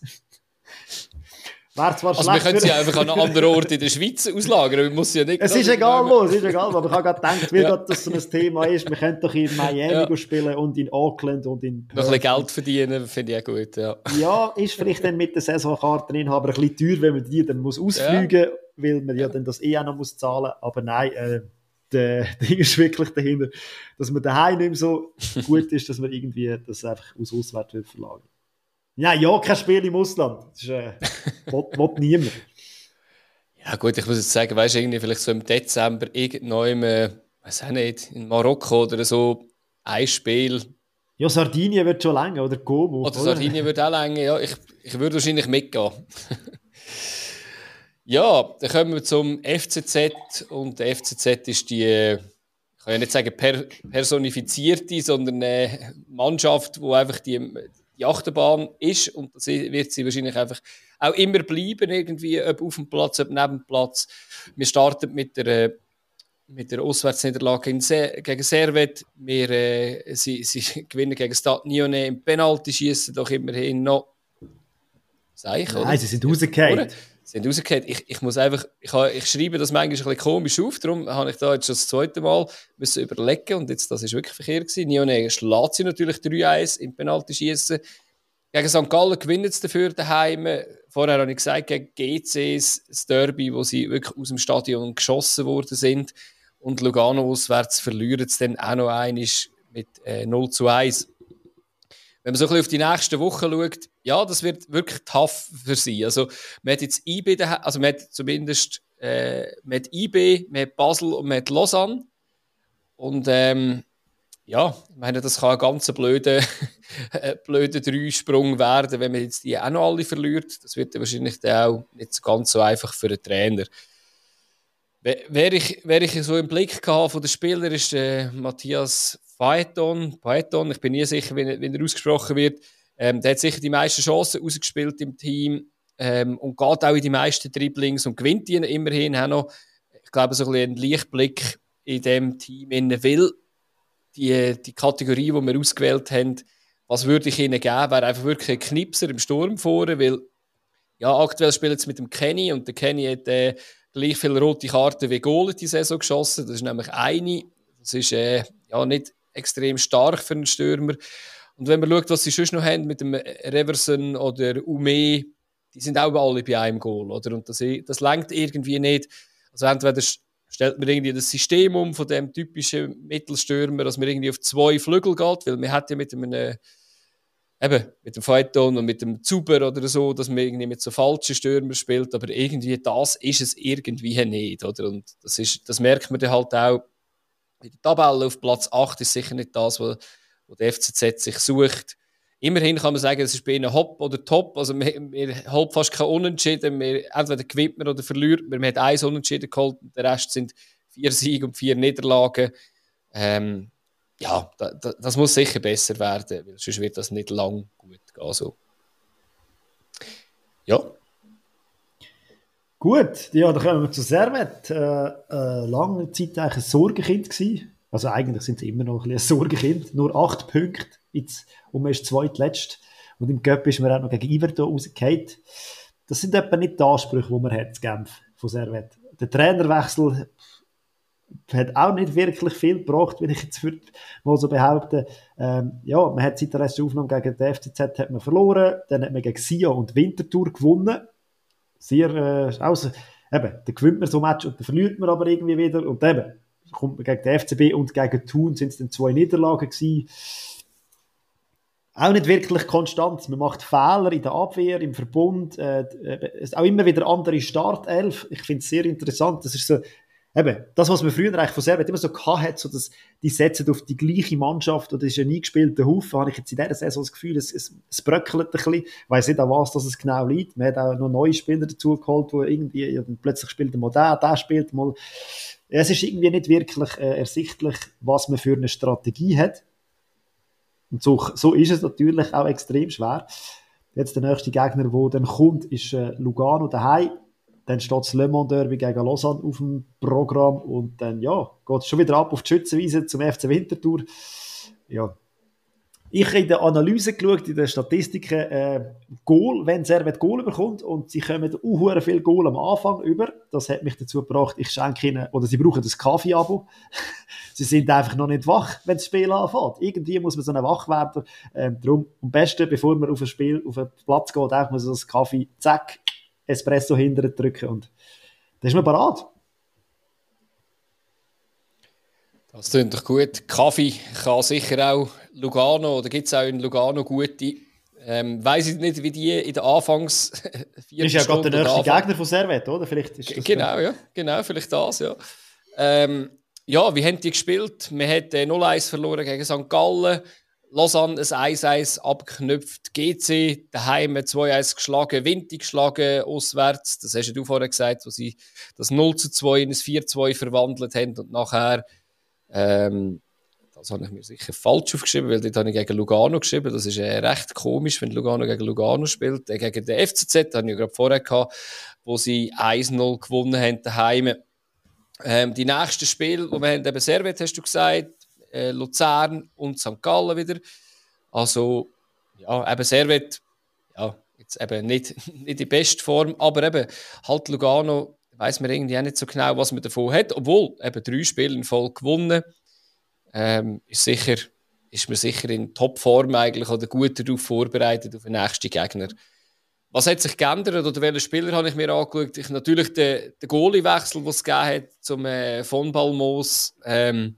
Wäre zwar also wir können sie einfach an einem anderen Ort in der Schweiz auslagern. Man muss ja nicht es ist egal wo, es ist egal, aber ich habe gerade gedacht, weil ja. das so ein Thema ist, wir können doch in Miami ja. spielen und in Auckland und in Perth. Noch ein bisschen Geld verdienen, finde ich auch gut, ja. Ja, ist vielleicht dann mit den Saisonkarteninhaber ein bisschen teuer, wenn man die dann muss ausfliegen muss, ja. weil man ja dann das eh auch noch muss zahlen. Aber nein, äh, der Ding ist wirklich dahinter, dass man daheim nicht mehr so gut ist, dass man irgendwie das einfach aus Auswärts will verlagern. Ja, ja, kein Spiel im Ausland. Das ist, äh, will, will niemand. Ja gut, ich muss jetzt sagen, weißt du, irgendwie vielleicht so im Dezember irgendwann, äh, weiß auch nicht, in Marokko oder so, ein Spiel. Ja, Sardinien wird schon länger, oder Como. Oder, oder? Sardinien wird auch länger, ja. Ich, ich würde wahrscheinlich mitgehen. Ja, dann kommen wir zum F C Z und der F C Z ist die, ich kann ja nicht sagen per, personifizierte, sondern eine Mannschaft, die einfach die die Achterbahn ist und das wird sie wahrscheinlich einfach auch immer bleiben, irgendwie, ob auf dem Platz, ob neben dem Platz. Wir starten mit der, mit der Auswärtsniederlage in Se- gegen Servette. Wir, äh, sie, sie gewinnen gegen Stade Lyonnais im Penalty-Schießen, doch immerhin noch. Sag ich, Nein, oder? sie sind rausgefallen. Sie sind rausgefallen. Ich, ich muss einfach, ich, ha, ich schreibe das manchmal ein bisschen komisch auf, darum habe ich da jetzt schon das zweite Mal müssen überlegen und jetzt, das ist wirklich verkehrt gewesen. Lyonnais schlägt sie natürlich drei eins im Penalty-Schießen. Gegen Sankt Gallen gewinnen sie dafür daheim. Vorher habe ich gesagt, gegen G Cs, das Derby, wo sie wirklich aus dem Stadion geschossen worden sind. Und Lugano auswärts verlieren sie dann auch noch einmal mit äh, null zu eins. Wenn man so ein bisschen auf die nächsten Wochen schaut, ja, das wird wirklich tough für sie. Also, man hat jetzt I B daheim, also man hat zumindest äh, man hat I B, man hat Basel und man hat Lausanne. Und ähm, ja, ich meine, das kann ein ganz blöder, blöder Dreisprung werden, wenn man jetzt die auch noch alle verliert. Das wird ja wahrscheinlich dann auch nicht ganz so einfach für einen Trainer. Wer ich, wer ich so im Blick hatte von den Spielern ist äh, Matthias Phaeton. Phaeton, ich bin nie sicher, wie, wie er ausgesprochen wird. Ähm, der hat sicher die meisten Chancen ausgespielt im Team ähm, und geht auch in die meisten Dribblings und gewinnt die immerhin auch noch. Ich glaube, so ein bisschen ein Lichtblick in diesem Team will. Die, die Kategorie, die wir ausgewählt haben, was würde ich ihnen geben, wäre einfach wirklich ein Knipser im Sturm vorne, weil ja, aktuell spielen sie mit dem Kenny und der Kenny hat äh, gleich viele rote Karten wie Goal die Saison geschossen. Das ist nämlich eine. Das ist äh, ja nicht extrem stark für einen Stürmer. Und wenn man schaut, was sie sonst noch haben mit dem Reverson oder Ume, die sind auch alle bei einem Goal, oder? Und das, das lenkt irgendwie nicht. Also entweder stellt man irgendwie das System um von dem typischen Mittelstürmer, dass man irgendwie auf zwei Flügel geht, weil man hat ja mit einem äh, eben, mit dem Phaeton und mit dem Zuber oder so, dass man irgendwie mit so falschen Stürmern spielt, aber irgendwie das ist es irgendwie nicht, oder? Und das, ist, das merkt man dann halt auch in der Tabelle auf Platz acht ist sicher nicht das, was der F C Z sich sucht. Immerhin kann man sagen, es ist bei ihnen Hop oder Top, also wir, wir haben fast kein Unentschieden, wir, entweder gewinnt man oder verliert man, wir haben eins Unentschieden geholt und der Rest sind vier Siege und vier Niederlagen. Ähm, Ja, da, da, das muss sicher besser werden, weil sonst wird das nicht lang gut gehen. So. Ja. Gut, ja, dann kommen wir zu Servet. Äh, äh, lange Zeit eigentlich ein Sorgenkind gewesen. Also eigentlich sind sie immer noch ein, bisschen ein Sorgenkind. Nur acht Punkte jetzt, und man ist zweitletzt. Und im Cup ist man auch noch gegen Iverdo rausgefallen. Das sind etwa nicht die Ansprüche, die man hat, Genf von Servet. Der Trainerwechsel hat auch nicht wirklich viel gebracht, wenn ich jetzt würde mal so behaupten. Ähm, ja, man hat seit der ersten Aufnahme gegen den F C Z hat man verloren, dann hat man gegen Sion und Winterthur gewonnen. Sehr, äh, also, eben, dann gewinnt man so ein Match und dann verliert man aber irgendwie wieder. Und eben, kommt man gegen den F C B und gegen Thun, sind es dann zwei Niederlagen gewesen. Auch nicht wirklich konstant. Man macht Fehler in der Abwehr, im Verbund. Äh, äh, auch immer wieder andere Startelf. Ich finde es sehr interessant. Das ist so, eben, das, was man früher eigentlich von Servet immer so gehabt, so dass die setzen auf die gleiche Mannschaft oder ist ein eingespielter Haufen, habe ich jetzt in dieser Saison das Gefühl, es, es, es bröckelt ein bisschen. Ich weiss nicht, an was das es genau liegt. Man hat auch noch neue Spieler dazu geholt, wo irgendwie, ja, plötzlich spielt mal der, der spielt mal. Es ist irgendwie nicht wirklich äh, ersichtlich, was man für eine Strategie hat. Und so, so ist es natürlich auch extrem schwer. Jetzt der nächste Gegner, der dann kommt, ist äh, Lugano daheim. Dann steht das Le Mans Derby gegen Lausanne auf dem Programm und dann, ja, geht es schon wieder ab auf die Schützenwiese zum F C Winterthur. Ja. Ich habe in der Analyse geschaut, in den Statistiken, äh, Goal, wenn Servet Goal bekommt und sie kommen uh, viel Goal am Anfang über. Das hat mich dazu gebracht, ich schenke ihnen, oder sie brauchen das Kaffee-Abo. Sie sind einfach noch nicht wach, wenn das Spiel anfängt. Irgendwie muss man so eine wach werden. Ähm, darum, am besten, bevor man auf ein Spiel, auf einen Platz geht, einfach muss man das Kaffee, zack, Espresso hinterher drücken und dann ist man bereit. Das klingt doch gut. Kaffee kann sicher auch Lugano, oder gibt es auch in Lugano gute. Ähm, weiss ich nicht, wie die in der Anfangs vier ist ja gerade der nächste Gegner von Servet, oder? Vielleicht ist das genau, ja. Genau, vielleicht das, ja. Ähm, ja, wie haben die gespielt? Wir haben null eins verloren gegen Sankt Gallen. Lausanne ein eins eins abgeknüpft. G C daheim zwei eins geschlagen. Winti geschlagen, auswärts. Das hast du vorher gesagt, wo sie das null zu zwei in ein vier zwei verwandelt haben. Und nachher, ähm, das habe ich mir sicher falsch aufgeschrieben, weil dort habe ich gegen Lugano geschrieben. Das ist äh, recht komisch, wenn Lugano gegen Lugano spielt. Äh, gegen den F C Z, das habe ich ja gerade vorher gehabt, wo sie eins null gewonnen haben daheim. Ähm, die nächsten Spiele, die wir haben, eben Servet, hast du gesagt, äh, Luzern und Sankt Gallen wieder. Also, ja, eben Servet, ja, jetzt eben nicht, nicht in bester Form, aber eben halt Lugano, weiss man irgendwie auch nicht so genau, was man davon hat, obwohl eben drei Spiele in Folge gewonnen. Ähm, ist, sicher, ist man sicher in Topform eigentlich oder gut darauf vorbereitet auf den nächsten Gegner. Was hat sich geändert oder welchen Spieler habe ich mir angeschaut? Ich, natürlich den, den Goalie-Wechsel, den es gegeben hat zum äh, von Balmos. Ähm,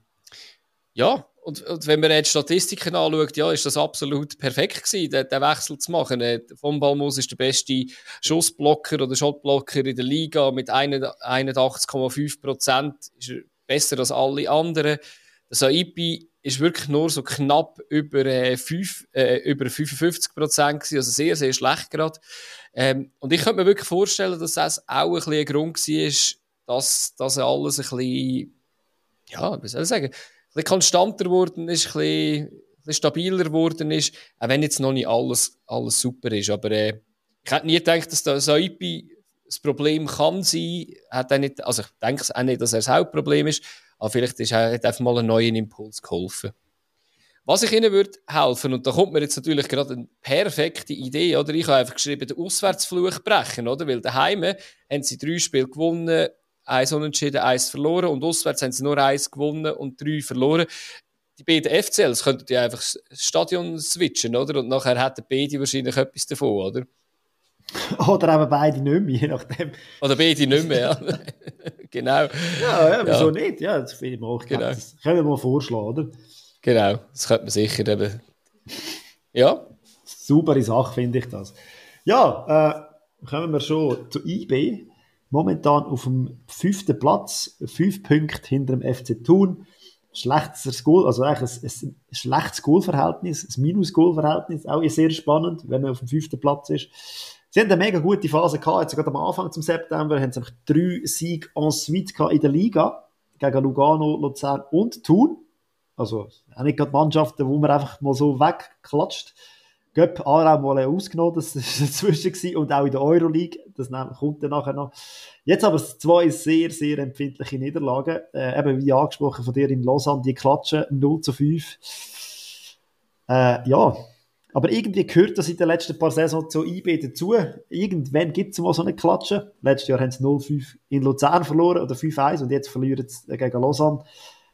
ja, und, und wenn man jetzt Statistiken anschaut, ja, ist das absolut perfekt gewesen, den, den Wechsel zu machen. Äh, von Balmos ist der beste Schussblocker oder Shotblocker in der Liga mit einundachtzig Komma fünf Prozent. Ist er besser als alle anderen. Der Saipi ist wirklich nur so knapp über, äh, fünf, äh, über fünfundfünfzig Prozent gewesen, also sehr, sehr schlecht gerade. Ähm, und ich könnte mir wirklich vorstellen, dass das auch ein bisschen ein Grund war, dass, dass alles ein bisschen, ja, wie soll ich sagen, ein bisschen konstanter geworden ist, ein bisschen, ein bisschen stabiler geworden ist, auch wenn jetzt noch nicht alles, alles super ist. Aber äh, ich hätte nie gedacht, dass der Saipi das Problem kann sein. Hat er nicht, also ich denke auch nicht, dass er das Hauptproblem ist, aber vielleicht ist er, hat einfach mal einen neuen Impuls geholfen. Was ich Ihnen würde helfen, und da kommt mir jetzt natürlich gerade eine perfekte Idee, oder? Ich habe einfach geschrieben, den Auswärtsfluch brechen, oder? Weil daheim haben sie drei Spiele gewonnen, eins unentschieden, eins verloren, und auswärts haben sie nur eins gewonnen und drei verloren. Die beiden F C Ls könnten ja einfach das Stadion switchen, oder? Und nachher hätten beide wahrscheinlich etwas davon, oder? Oder eben beide nicht mehr, je nachdem. Oder beide nicht mehr, ja. Genau. Ja, ja, wieso ja. nicht? Ja, das, ich genau. das können wir mal vorschlagen, oder? Genau, das könnte man sicher eben. Ja. Saubere Sache, finde ich das. Ja, äh, kommen wir schon zu I B. Momentan auf dem fünften Platz, fünf Punkte hinter dem F C Thun. Schlechtes Goal, also eigentlich ein, ein schlechtes Goalverhältnis, ein Minus-Goalverhältnis, auch sehr spannend, wenn man auf dem fünften Platz ist. Sie haben eine mega gute Phase gehabt, jetzt gerade am Anfang zum September haben sie drei Siege en suite gehabt in der Liga, gegen Lugano, Luzern und Thun. Also auch nicht gerade Mannschaften, wo man einfach mal so wegklatscht. Göpp Aarau mal ausgenommen, das war dazwischen gewesen, und auch in der Euroleague, das kommt dann nachher noch. Jetzt aber zwei sehr, sehr empfindliche Niederlagen, äh, eben wie angesprochen von dir in Lausanne, die klatschen null zu fünf. Äh, ja, aber irgendwie gehört das in den letzten paar Saisons zu I B dazu. Irgendwann gibt es mal so eine Klatsche. Letztes Jahr haben sie null fünf in Luzern verloren oder fünf eins und jetzt verlieren sie gegen Lausanne.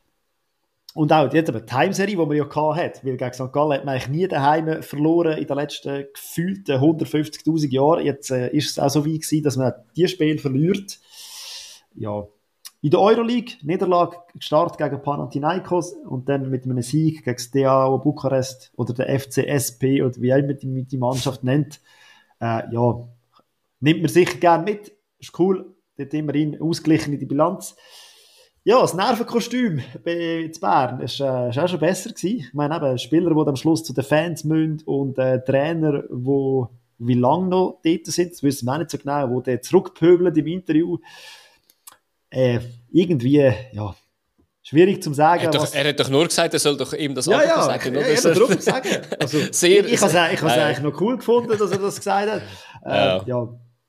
Und auch jetzt aber die Heimserie, die man ja hatte, weil gegen Sankt Gallen hat man eigentlich nie daheim verloren in den letzten gefühlten hundertfünfzigtausend Jahren. Jetzt äh, ist es auch so weit gewesen, dass man dieses Spiel verliert. Ja. In der Euroleague, Niederlage gestartet gegen Panathinaikos und dann mit einem Sieg gegen das D A O Bukarest oder der F C S P oder wie immer die, die Mannschaft nennt. Äh, ja, nimmt man sicher gerne mit. Ist cool, dort immerhin ausgeglichen in die Bilanz. Ja, das Nervenkostüm bei Bern ist, äh, ist auch schon besser gewesen. Ich meine, eben, Spieler, die am Schluss zu den Fans müssen und äh, Trainer, die wie lange noch dort sind, das wissen wir auch nicht so genau, die zurückpöbeln im Interview. Äh, irgendwie, ja, schwierig zu sagen. Er hat, doch, was... er hat doch nur gesagt, er soll doch ihm das ja, ja, sagen. Ja, ja, darum sagen. Also, sehr, ich ich habe es äh, eigentlich noch cool gefunden, dass er das gesagt hat. Äh, ja. ja.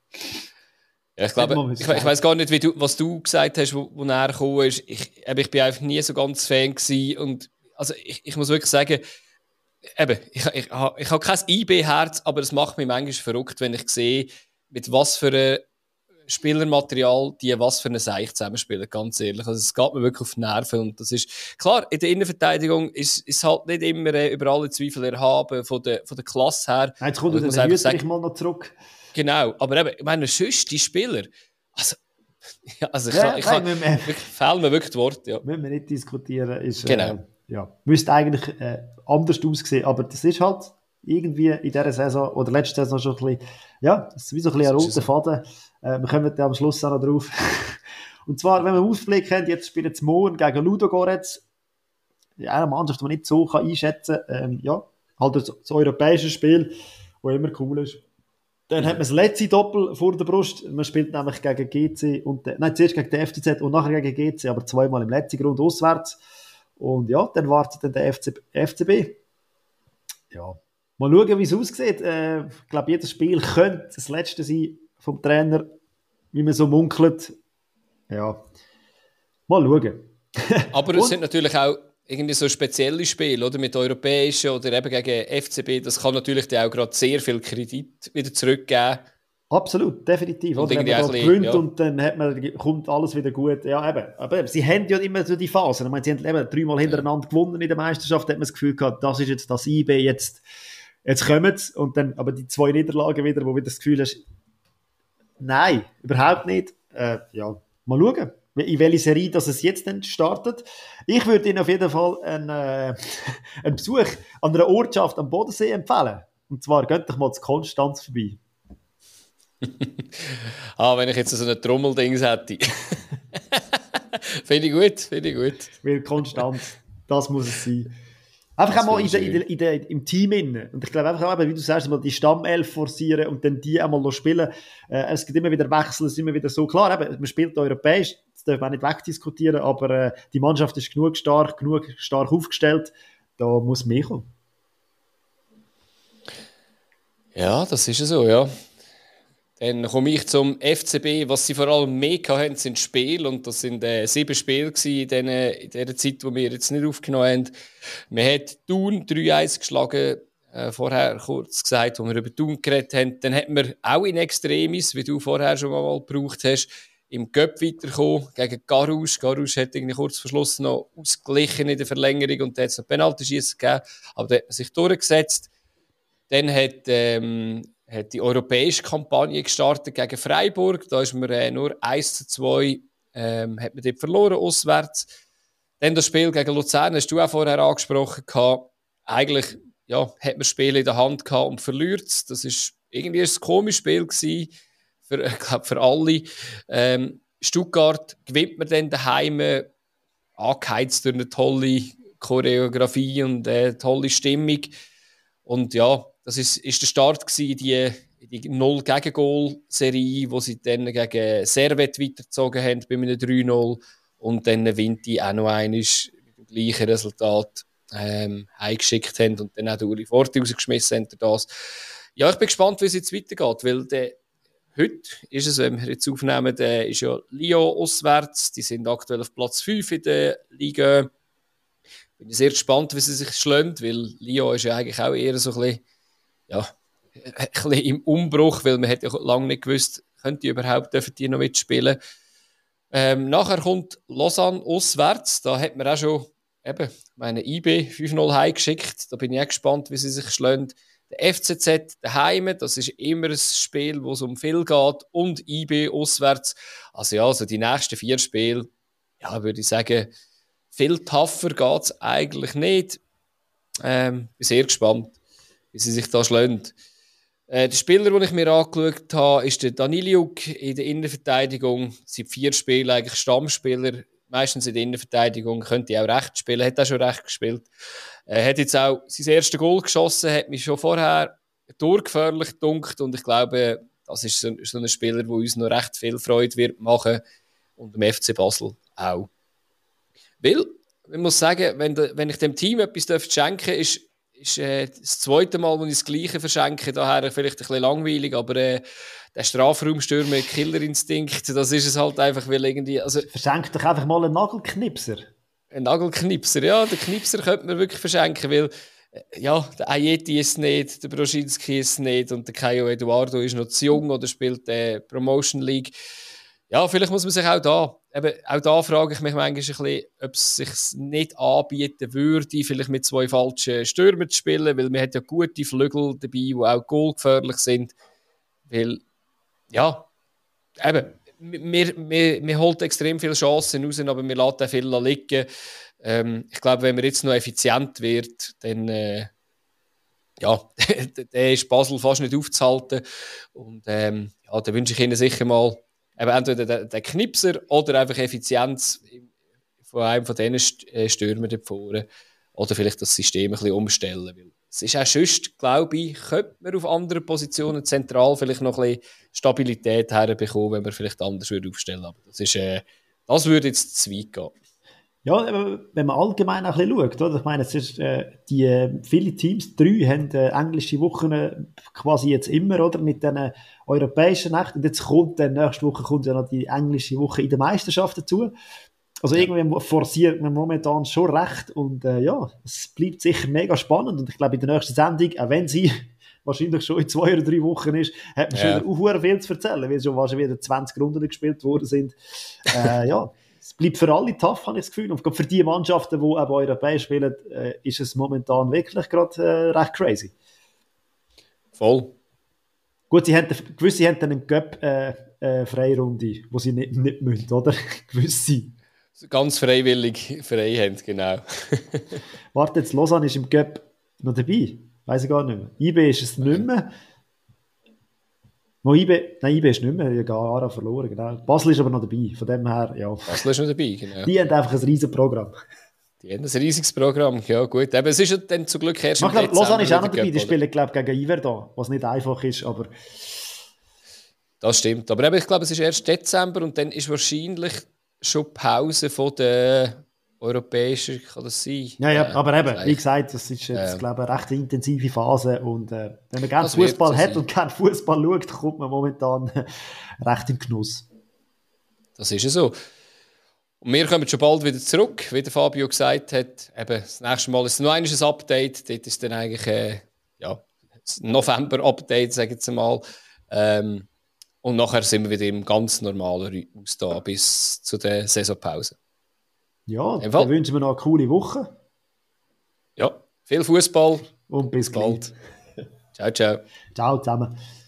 Ja, ich glaube, ich, ich weiß gar nicht, wie du, was du gesagt hast, wo, wo er gekommen ist. Ich, eben, ich bin einfach nie so ganz Fan gewesen. Und also ich, ich muss wirklich sagen, eben, ich, ich, ich, ich habe kein I B-Herz, aber es macht mich manchmal verrückt, wenn ich sehe, mit was für ein Spielermaterial die was für eine Seich zusammenspielen, ganz ehrlich. Also es geht mir wirklich auf die Nerven. Und das ist, klar, in der Innenverteidigung ist es halt nicht immer äh, über alle Zweifel erhaben von der, von der Klasse her. Jetzt kommt der Hüterich mal noch zurück. Genau, aber eben, ich meine, sonst die Spieler, also, ja, also ich, ja, ich, nein, ich, wir, ich fehlen mir wirklich die Worte, ja. Müssen wir nicht diskutieren, ist, genau. äh, ja, müsste eigentlich äh, anders aussehen, aber das ist halt irgendwie in dieser Saison, oder letzte Saison schon ein bisschen, ja, das ist wie so ein bisschen ein roter Faden, äh, wir kommen dann am Schluss auch noch drauf. Und zwar, wenn wir einen Ausblick haben, jetzt spielen sie morgen gegen Ludogorets, ja, eine Mannschaft, die man nicht so kann einschätzen kann, ähm, ja, halt das, das europäische Spiel, das immer cool ist. Dann hat man das letzte Doppel vor der Brust. Man spielt nämlich gegen G C und de, nein, zuerst gegen den F C Z und nachher gegen G C, aber zweimal im letzten Grund auswärts. Und ja, dann wartet dann der F C, F C B. Ja, mal schauen, wie es aussieht. Äh, ich glaube, jedes Spiel könnte das letzte sein vom Trainer, wie man so munkelt. Ja, mal schauen. Aber es sind natürlich auch irgendwie so spezielle Spiele, oder? Mit europäischen oder eben gegen F C B, das kann natürlich auch gerade sehr viel Kredit wieder zurückgeben. Absolut, definitiv. Und oder? Wenn man da gewinnt ja. und dann hat man, kommt alles wieder gut. Ja, eben. Aber sie haben ja immer so die Phasen. Ich meine, sie haben eben dreimal hintereinander ja. gewonnen in der Meisterschaft, da hat man das Gefühl gehabt, das ist jetzt das I B, jetzt, jetzt kommen sie. Und dann aber die zwei Niederlagen wieder, wo wieder das Gefühl hast, nein, überhaupt nicht. Äh, ja, mal schauen, in welche Serie das es jetzt dann startet. Ich würde Ihnen auf jeden Fall einen, äh, einen Besuch an einer Ortschaft am Bodensee empfehlen. Und zwar, geht doch mal zu Konstanz vorbei. ah, wenn ich jetzt so ein Trommeldings hätte. Finde ich gut, finde ich gut. Weil Konstanz, das muss es sein. Einfach das auch mal in der, in der, in der, im Team innen. Und ich glaube einfach auch, wie du sagst, mal die Stammelf forcieren und dann die einmal noch spielen. Äh, es gibt immer wieder Wechsel, es ist immer wieder so. Klar, eben, man spielt europäisch, das darf man auch nicht wegdiskutieren, aber äh, die Mannschaft ist genug stark, genug stark aufgestellt. Da muss mehr kommen. Ja, das ist so, ja. Dann komme ich zum F C B. Was sie vor allem mehr hatten, sind Spiele. Und das sind äh, sieben Spiele in, den, in der Zeit, die wir jetzt nicht aufgenommen haben. Wir haben Thun drei eins geschlagen. Äh, vorher kurz gesagt, wo wir über Thun geredet haben. Dann hat man auch in Extremis, wie du vorher schon mal gebraucht hast, im Göpp weitergekommen gegen Garus. Garus hat irgendwie kurz vor Schluss noch ausgeglichen in der Verlängerung und da hat es noch Penaltyschiessen gegeben. Aber da hat man sich durchgesetzt. Dann hat... Ähm, hat die europäische Kampagne gestartet gegen Freiburg. Da ist man äh, nur eins zu zwei ähm, hat man dort verloren, auswärts. Dann das Spiel gegen Luzern, hast du auch vorher angesprochen gehabt. Eigentlich ja, hat man das Spiel in der Hand gehabt und verliert es. Das ist irgendwie ein komisches Spiel gewesen für, ich glaub, für alle. Ähm, Stuttgart gewinnt man dann daheim, angeheizt durch eine tolle Choreografie und eine tolle Stimmung. Und ja, das ist, ist der Start gewesen, die, die null-Gegengol-Serie, wo sie dann gegen Servet weitergezogen haben bei einem drei null. Und dann gewinnt die auch noch einmal mit dem gleichen Resultat. ähm, heimgeschickt haben und dann auch den Uli Forti rausgeschmissen haben. Das. Ja, ich bin gespannt, wie es jetzt weitergeht, weil der, heute ist es, wenn wir jetzt aufnehmen, der ist ja Lyon auswärts, die sind aktuell auf Platz fünf in der Liga. Bin ich sehr gespannt, wie sie sich schlagen, weil Lyon ist ja eigentlich auch eher so ein bisschen, ja, ein bisschen im Umbruch, weil man hat ja lange nicht gewusst, können die überhaupt, dürfen die noch mitspielen. Ähm, nachher kommt Lausanne auswärts, da hat man auch schon eben, meine I B fünf null heimgeschickt, da bin ich auch gespannt, wie sie sich schlagen. Der F C Z daheim, das ist immer ein Spiel, wo es um viel geht, und I B auswärts. Also ja, also die nächsten vier Spiele, ja, würde ich sagen, viel tougher geht es eigentlich nicht. Ähm, bin sehr gespannt, wie sie sich da schlagen. Äh, der Spieler, den ich mir angeschaut habe, ist der Daniliuk in der Innenverteidigung. Seit vier Spielen eigentlich Stammspieler, meistens in der Innenverteidigung, könnte auch rechts spielen, hat auch schon recht gespielt. Er äh, hat jetzt auch sein erstes Goal geschossen, hat mich schon vorher durchgefährlich gedunkt und ich glaube, das ist so, so ein Spieler, der uns noch recht viel Freude wird machen und dem F C Basel auch. Weil, ich muss sagen, wenn, de, wenn ich dem Team etwas schenken darf, ist ist äh, das zweite Mal, wo ich das Gleiche verschenke, daher vielleicht ein bisschen langweilig, aber äh, der Strafraumstürmer, Killerinstinkt, das ist es halt einfach, weil irgendwie... Also, verschenk doch einfach mal einen Nagelknipser. Ein Nagelknipser, ja, den Knipser könnte man wirklich verschenken, weil äh, ja, der Ayeti ist nicht, der Broschinski ist nicht und der Caio Eduardo ist noch zu jung oder spielt äh, Promotion League. Ja, vielleicht muss man sich auch da, eben, auch da frage ich mich manchmal ein bisschen, ob es sich nicht anbieten würde, vielleicht mit zwei falschen Stürmern zu spielen, weil man hat ja gute Flügel dabei, die auch goalgefährlich sind. Weil, ja, eben, wir, wir, wir holen extrem viele Chancen raus, aber wir lassen auch viel liegen. Ähm, ich glaube, wenn man jetzt noch effizient wird, dann äh, ja, dann ist Basel fast nicht aufzuhalten. Und ähm, ja, da wünsche ich Ihnen sicher mal eben entweder den, den Knipser oder einfach Effizienz von einem von diesen Stürmern dort vorne. Oder vielleicht das System ein bisschen umstellen. Weil es ist auch sonst, glaube ich, könnte man auf anderen Positionen zentral vielleicht noch ein bisschen Stabilität herbekommen, wenn man vielleicht anders würde aufstellen. Aber das, ist, äh, das würde jetzt zu weit gehen. Ja, wenn man allgemein auch ein bisschen schaut, oder? Ich meine, es ist, äh, die, äh, viele Teams, drei haben äh, englische Wochen quasi jetzt immer, oder? Mit den europäischen Nächten. Und jetzt kommt dann, nächste Woche kommt ja noch die englische Woche in der Meisterschaft dazu. Also ja. Irgendwie forciert man momentan schon recht. Und äh, ja, es bleibt sicher mega spannend. Und ich glaube, in der nächsten Sendung, auch wenn sie wahrscheinlich schon in zwei oder drei Wochen ist, hat man ja. schon wieder auch viel zu erzählen, weil schon wahrscheinlich wieder zwanzig Runden gespielt worden sind. Äh, ja. Es bleibt für alle tough, habe ich das Gefühl. Und für die Mannschaften, die eben europäisch spielen, äh, ist es momentan wirklich gerade äh, recht crazy. Voll. Gut, sie haben, gewisse haben dann eine Göpp-Freirunde, äh, äh, wo sie nicht, nicht müssen, oder? Gewisse. Ganz freiwillig frei haben, genau. Warte, jetzt Lausanne ist im Göpp noch dabei. Weiss ich gar nicht mehr. I B ist es nicht mehr. No, I B, nein, I B ist nicht mehr, ja, Gara verloren, genau. Basel ist aber noch dabei, von dem her, ja. Basel ist noch dabei, genau. Die haben einfach ein riesiges Programm. Die haben ein riesiges Programm, ja gut. Aber es ist ja dann zum Glück erst im Dezember. Lausanne ist auch noch dabei, Cup, die spielen, glaube ich, gegen Iverdon, was nicht einfach ist, aber... Das stimmt, aber eben, ich glaube, es ist erst Dezember und dann ist wahrscheinlich schon Pause von der europäischen, kann das sein? Ja, ja, aber eben, wie gesagt, das ist jetzt, ähm, glaube ich, eine recht intensive Phase und äh, wenn man gerne Fußball hat und gerne Fußball schaut, kommt man momentan recht im Genuss. Das ist ja so. Und wir kommen schon bald wieder zurück, wie der Fabio gesagt hat. Eben, das nächste Mal ist noch ein Update, dort ist dann eigentlich äh, ja, das November-Update, sagen wir mal. Ähm, und nachher sind wir wieder im ganz normalen Rhythmus da bis zu der Saisonpause. Ja, dann wünschen wir noch eine coole Woche. Ja, viel Fußball. Und bis bald. Ciao, ciao. Ciao zusammen.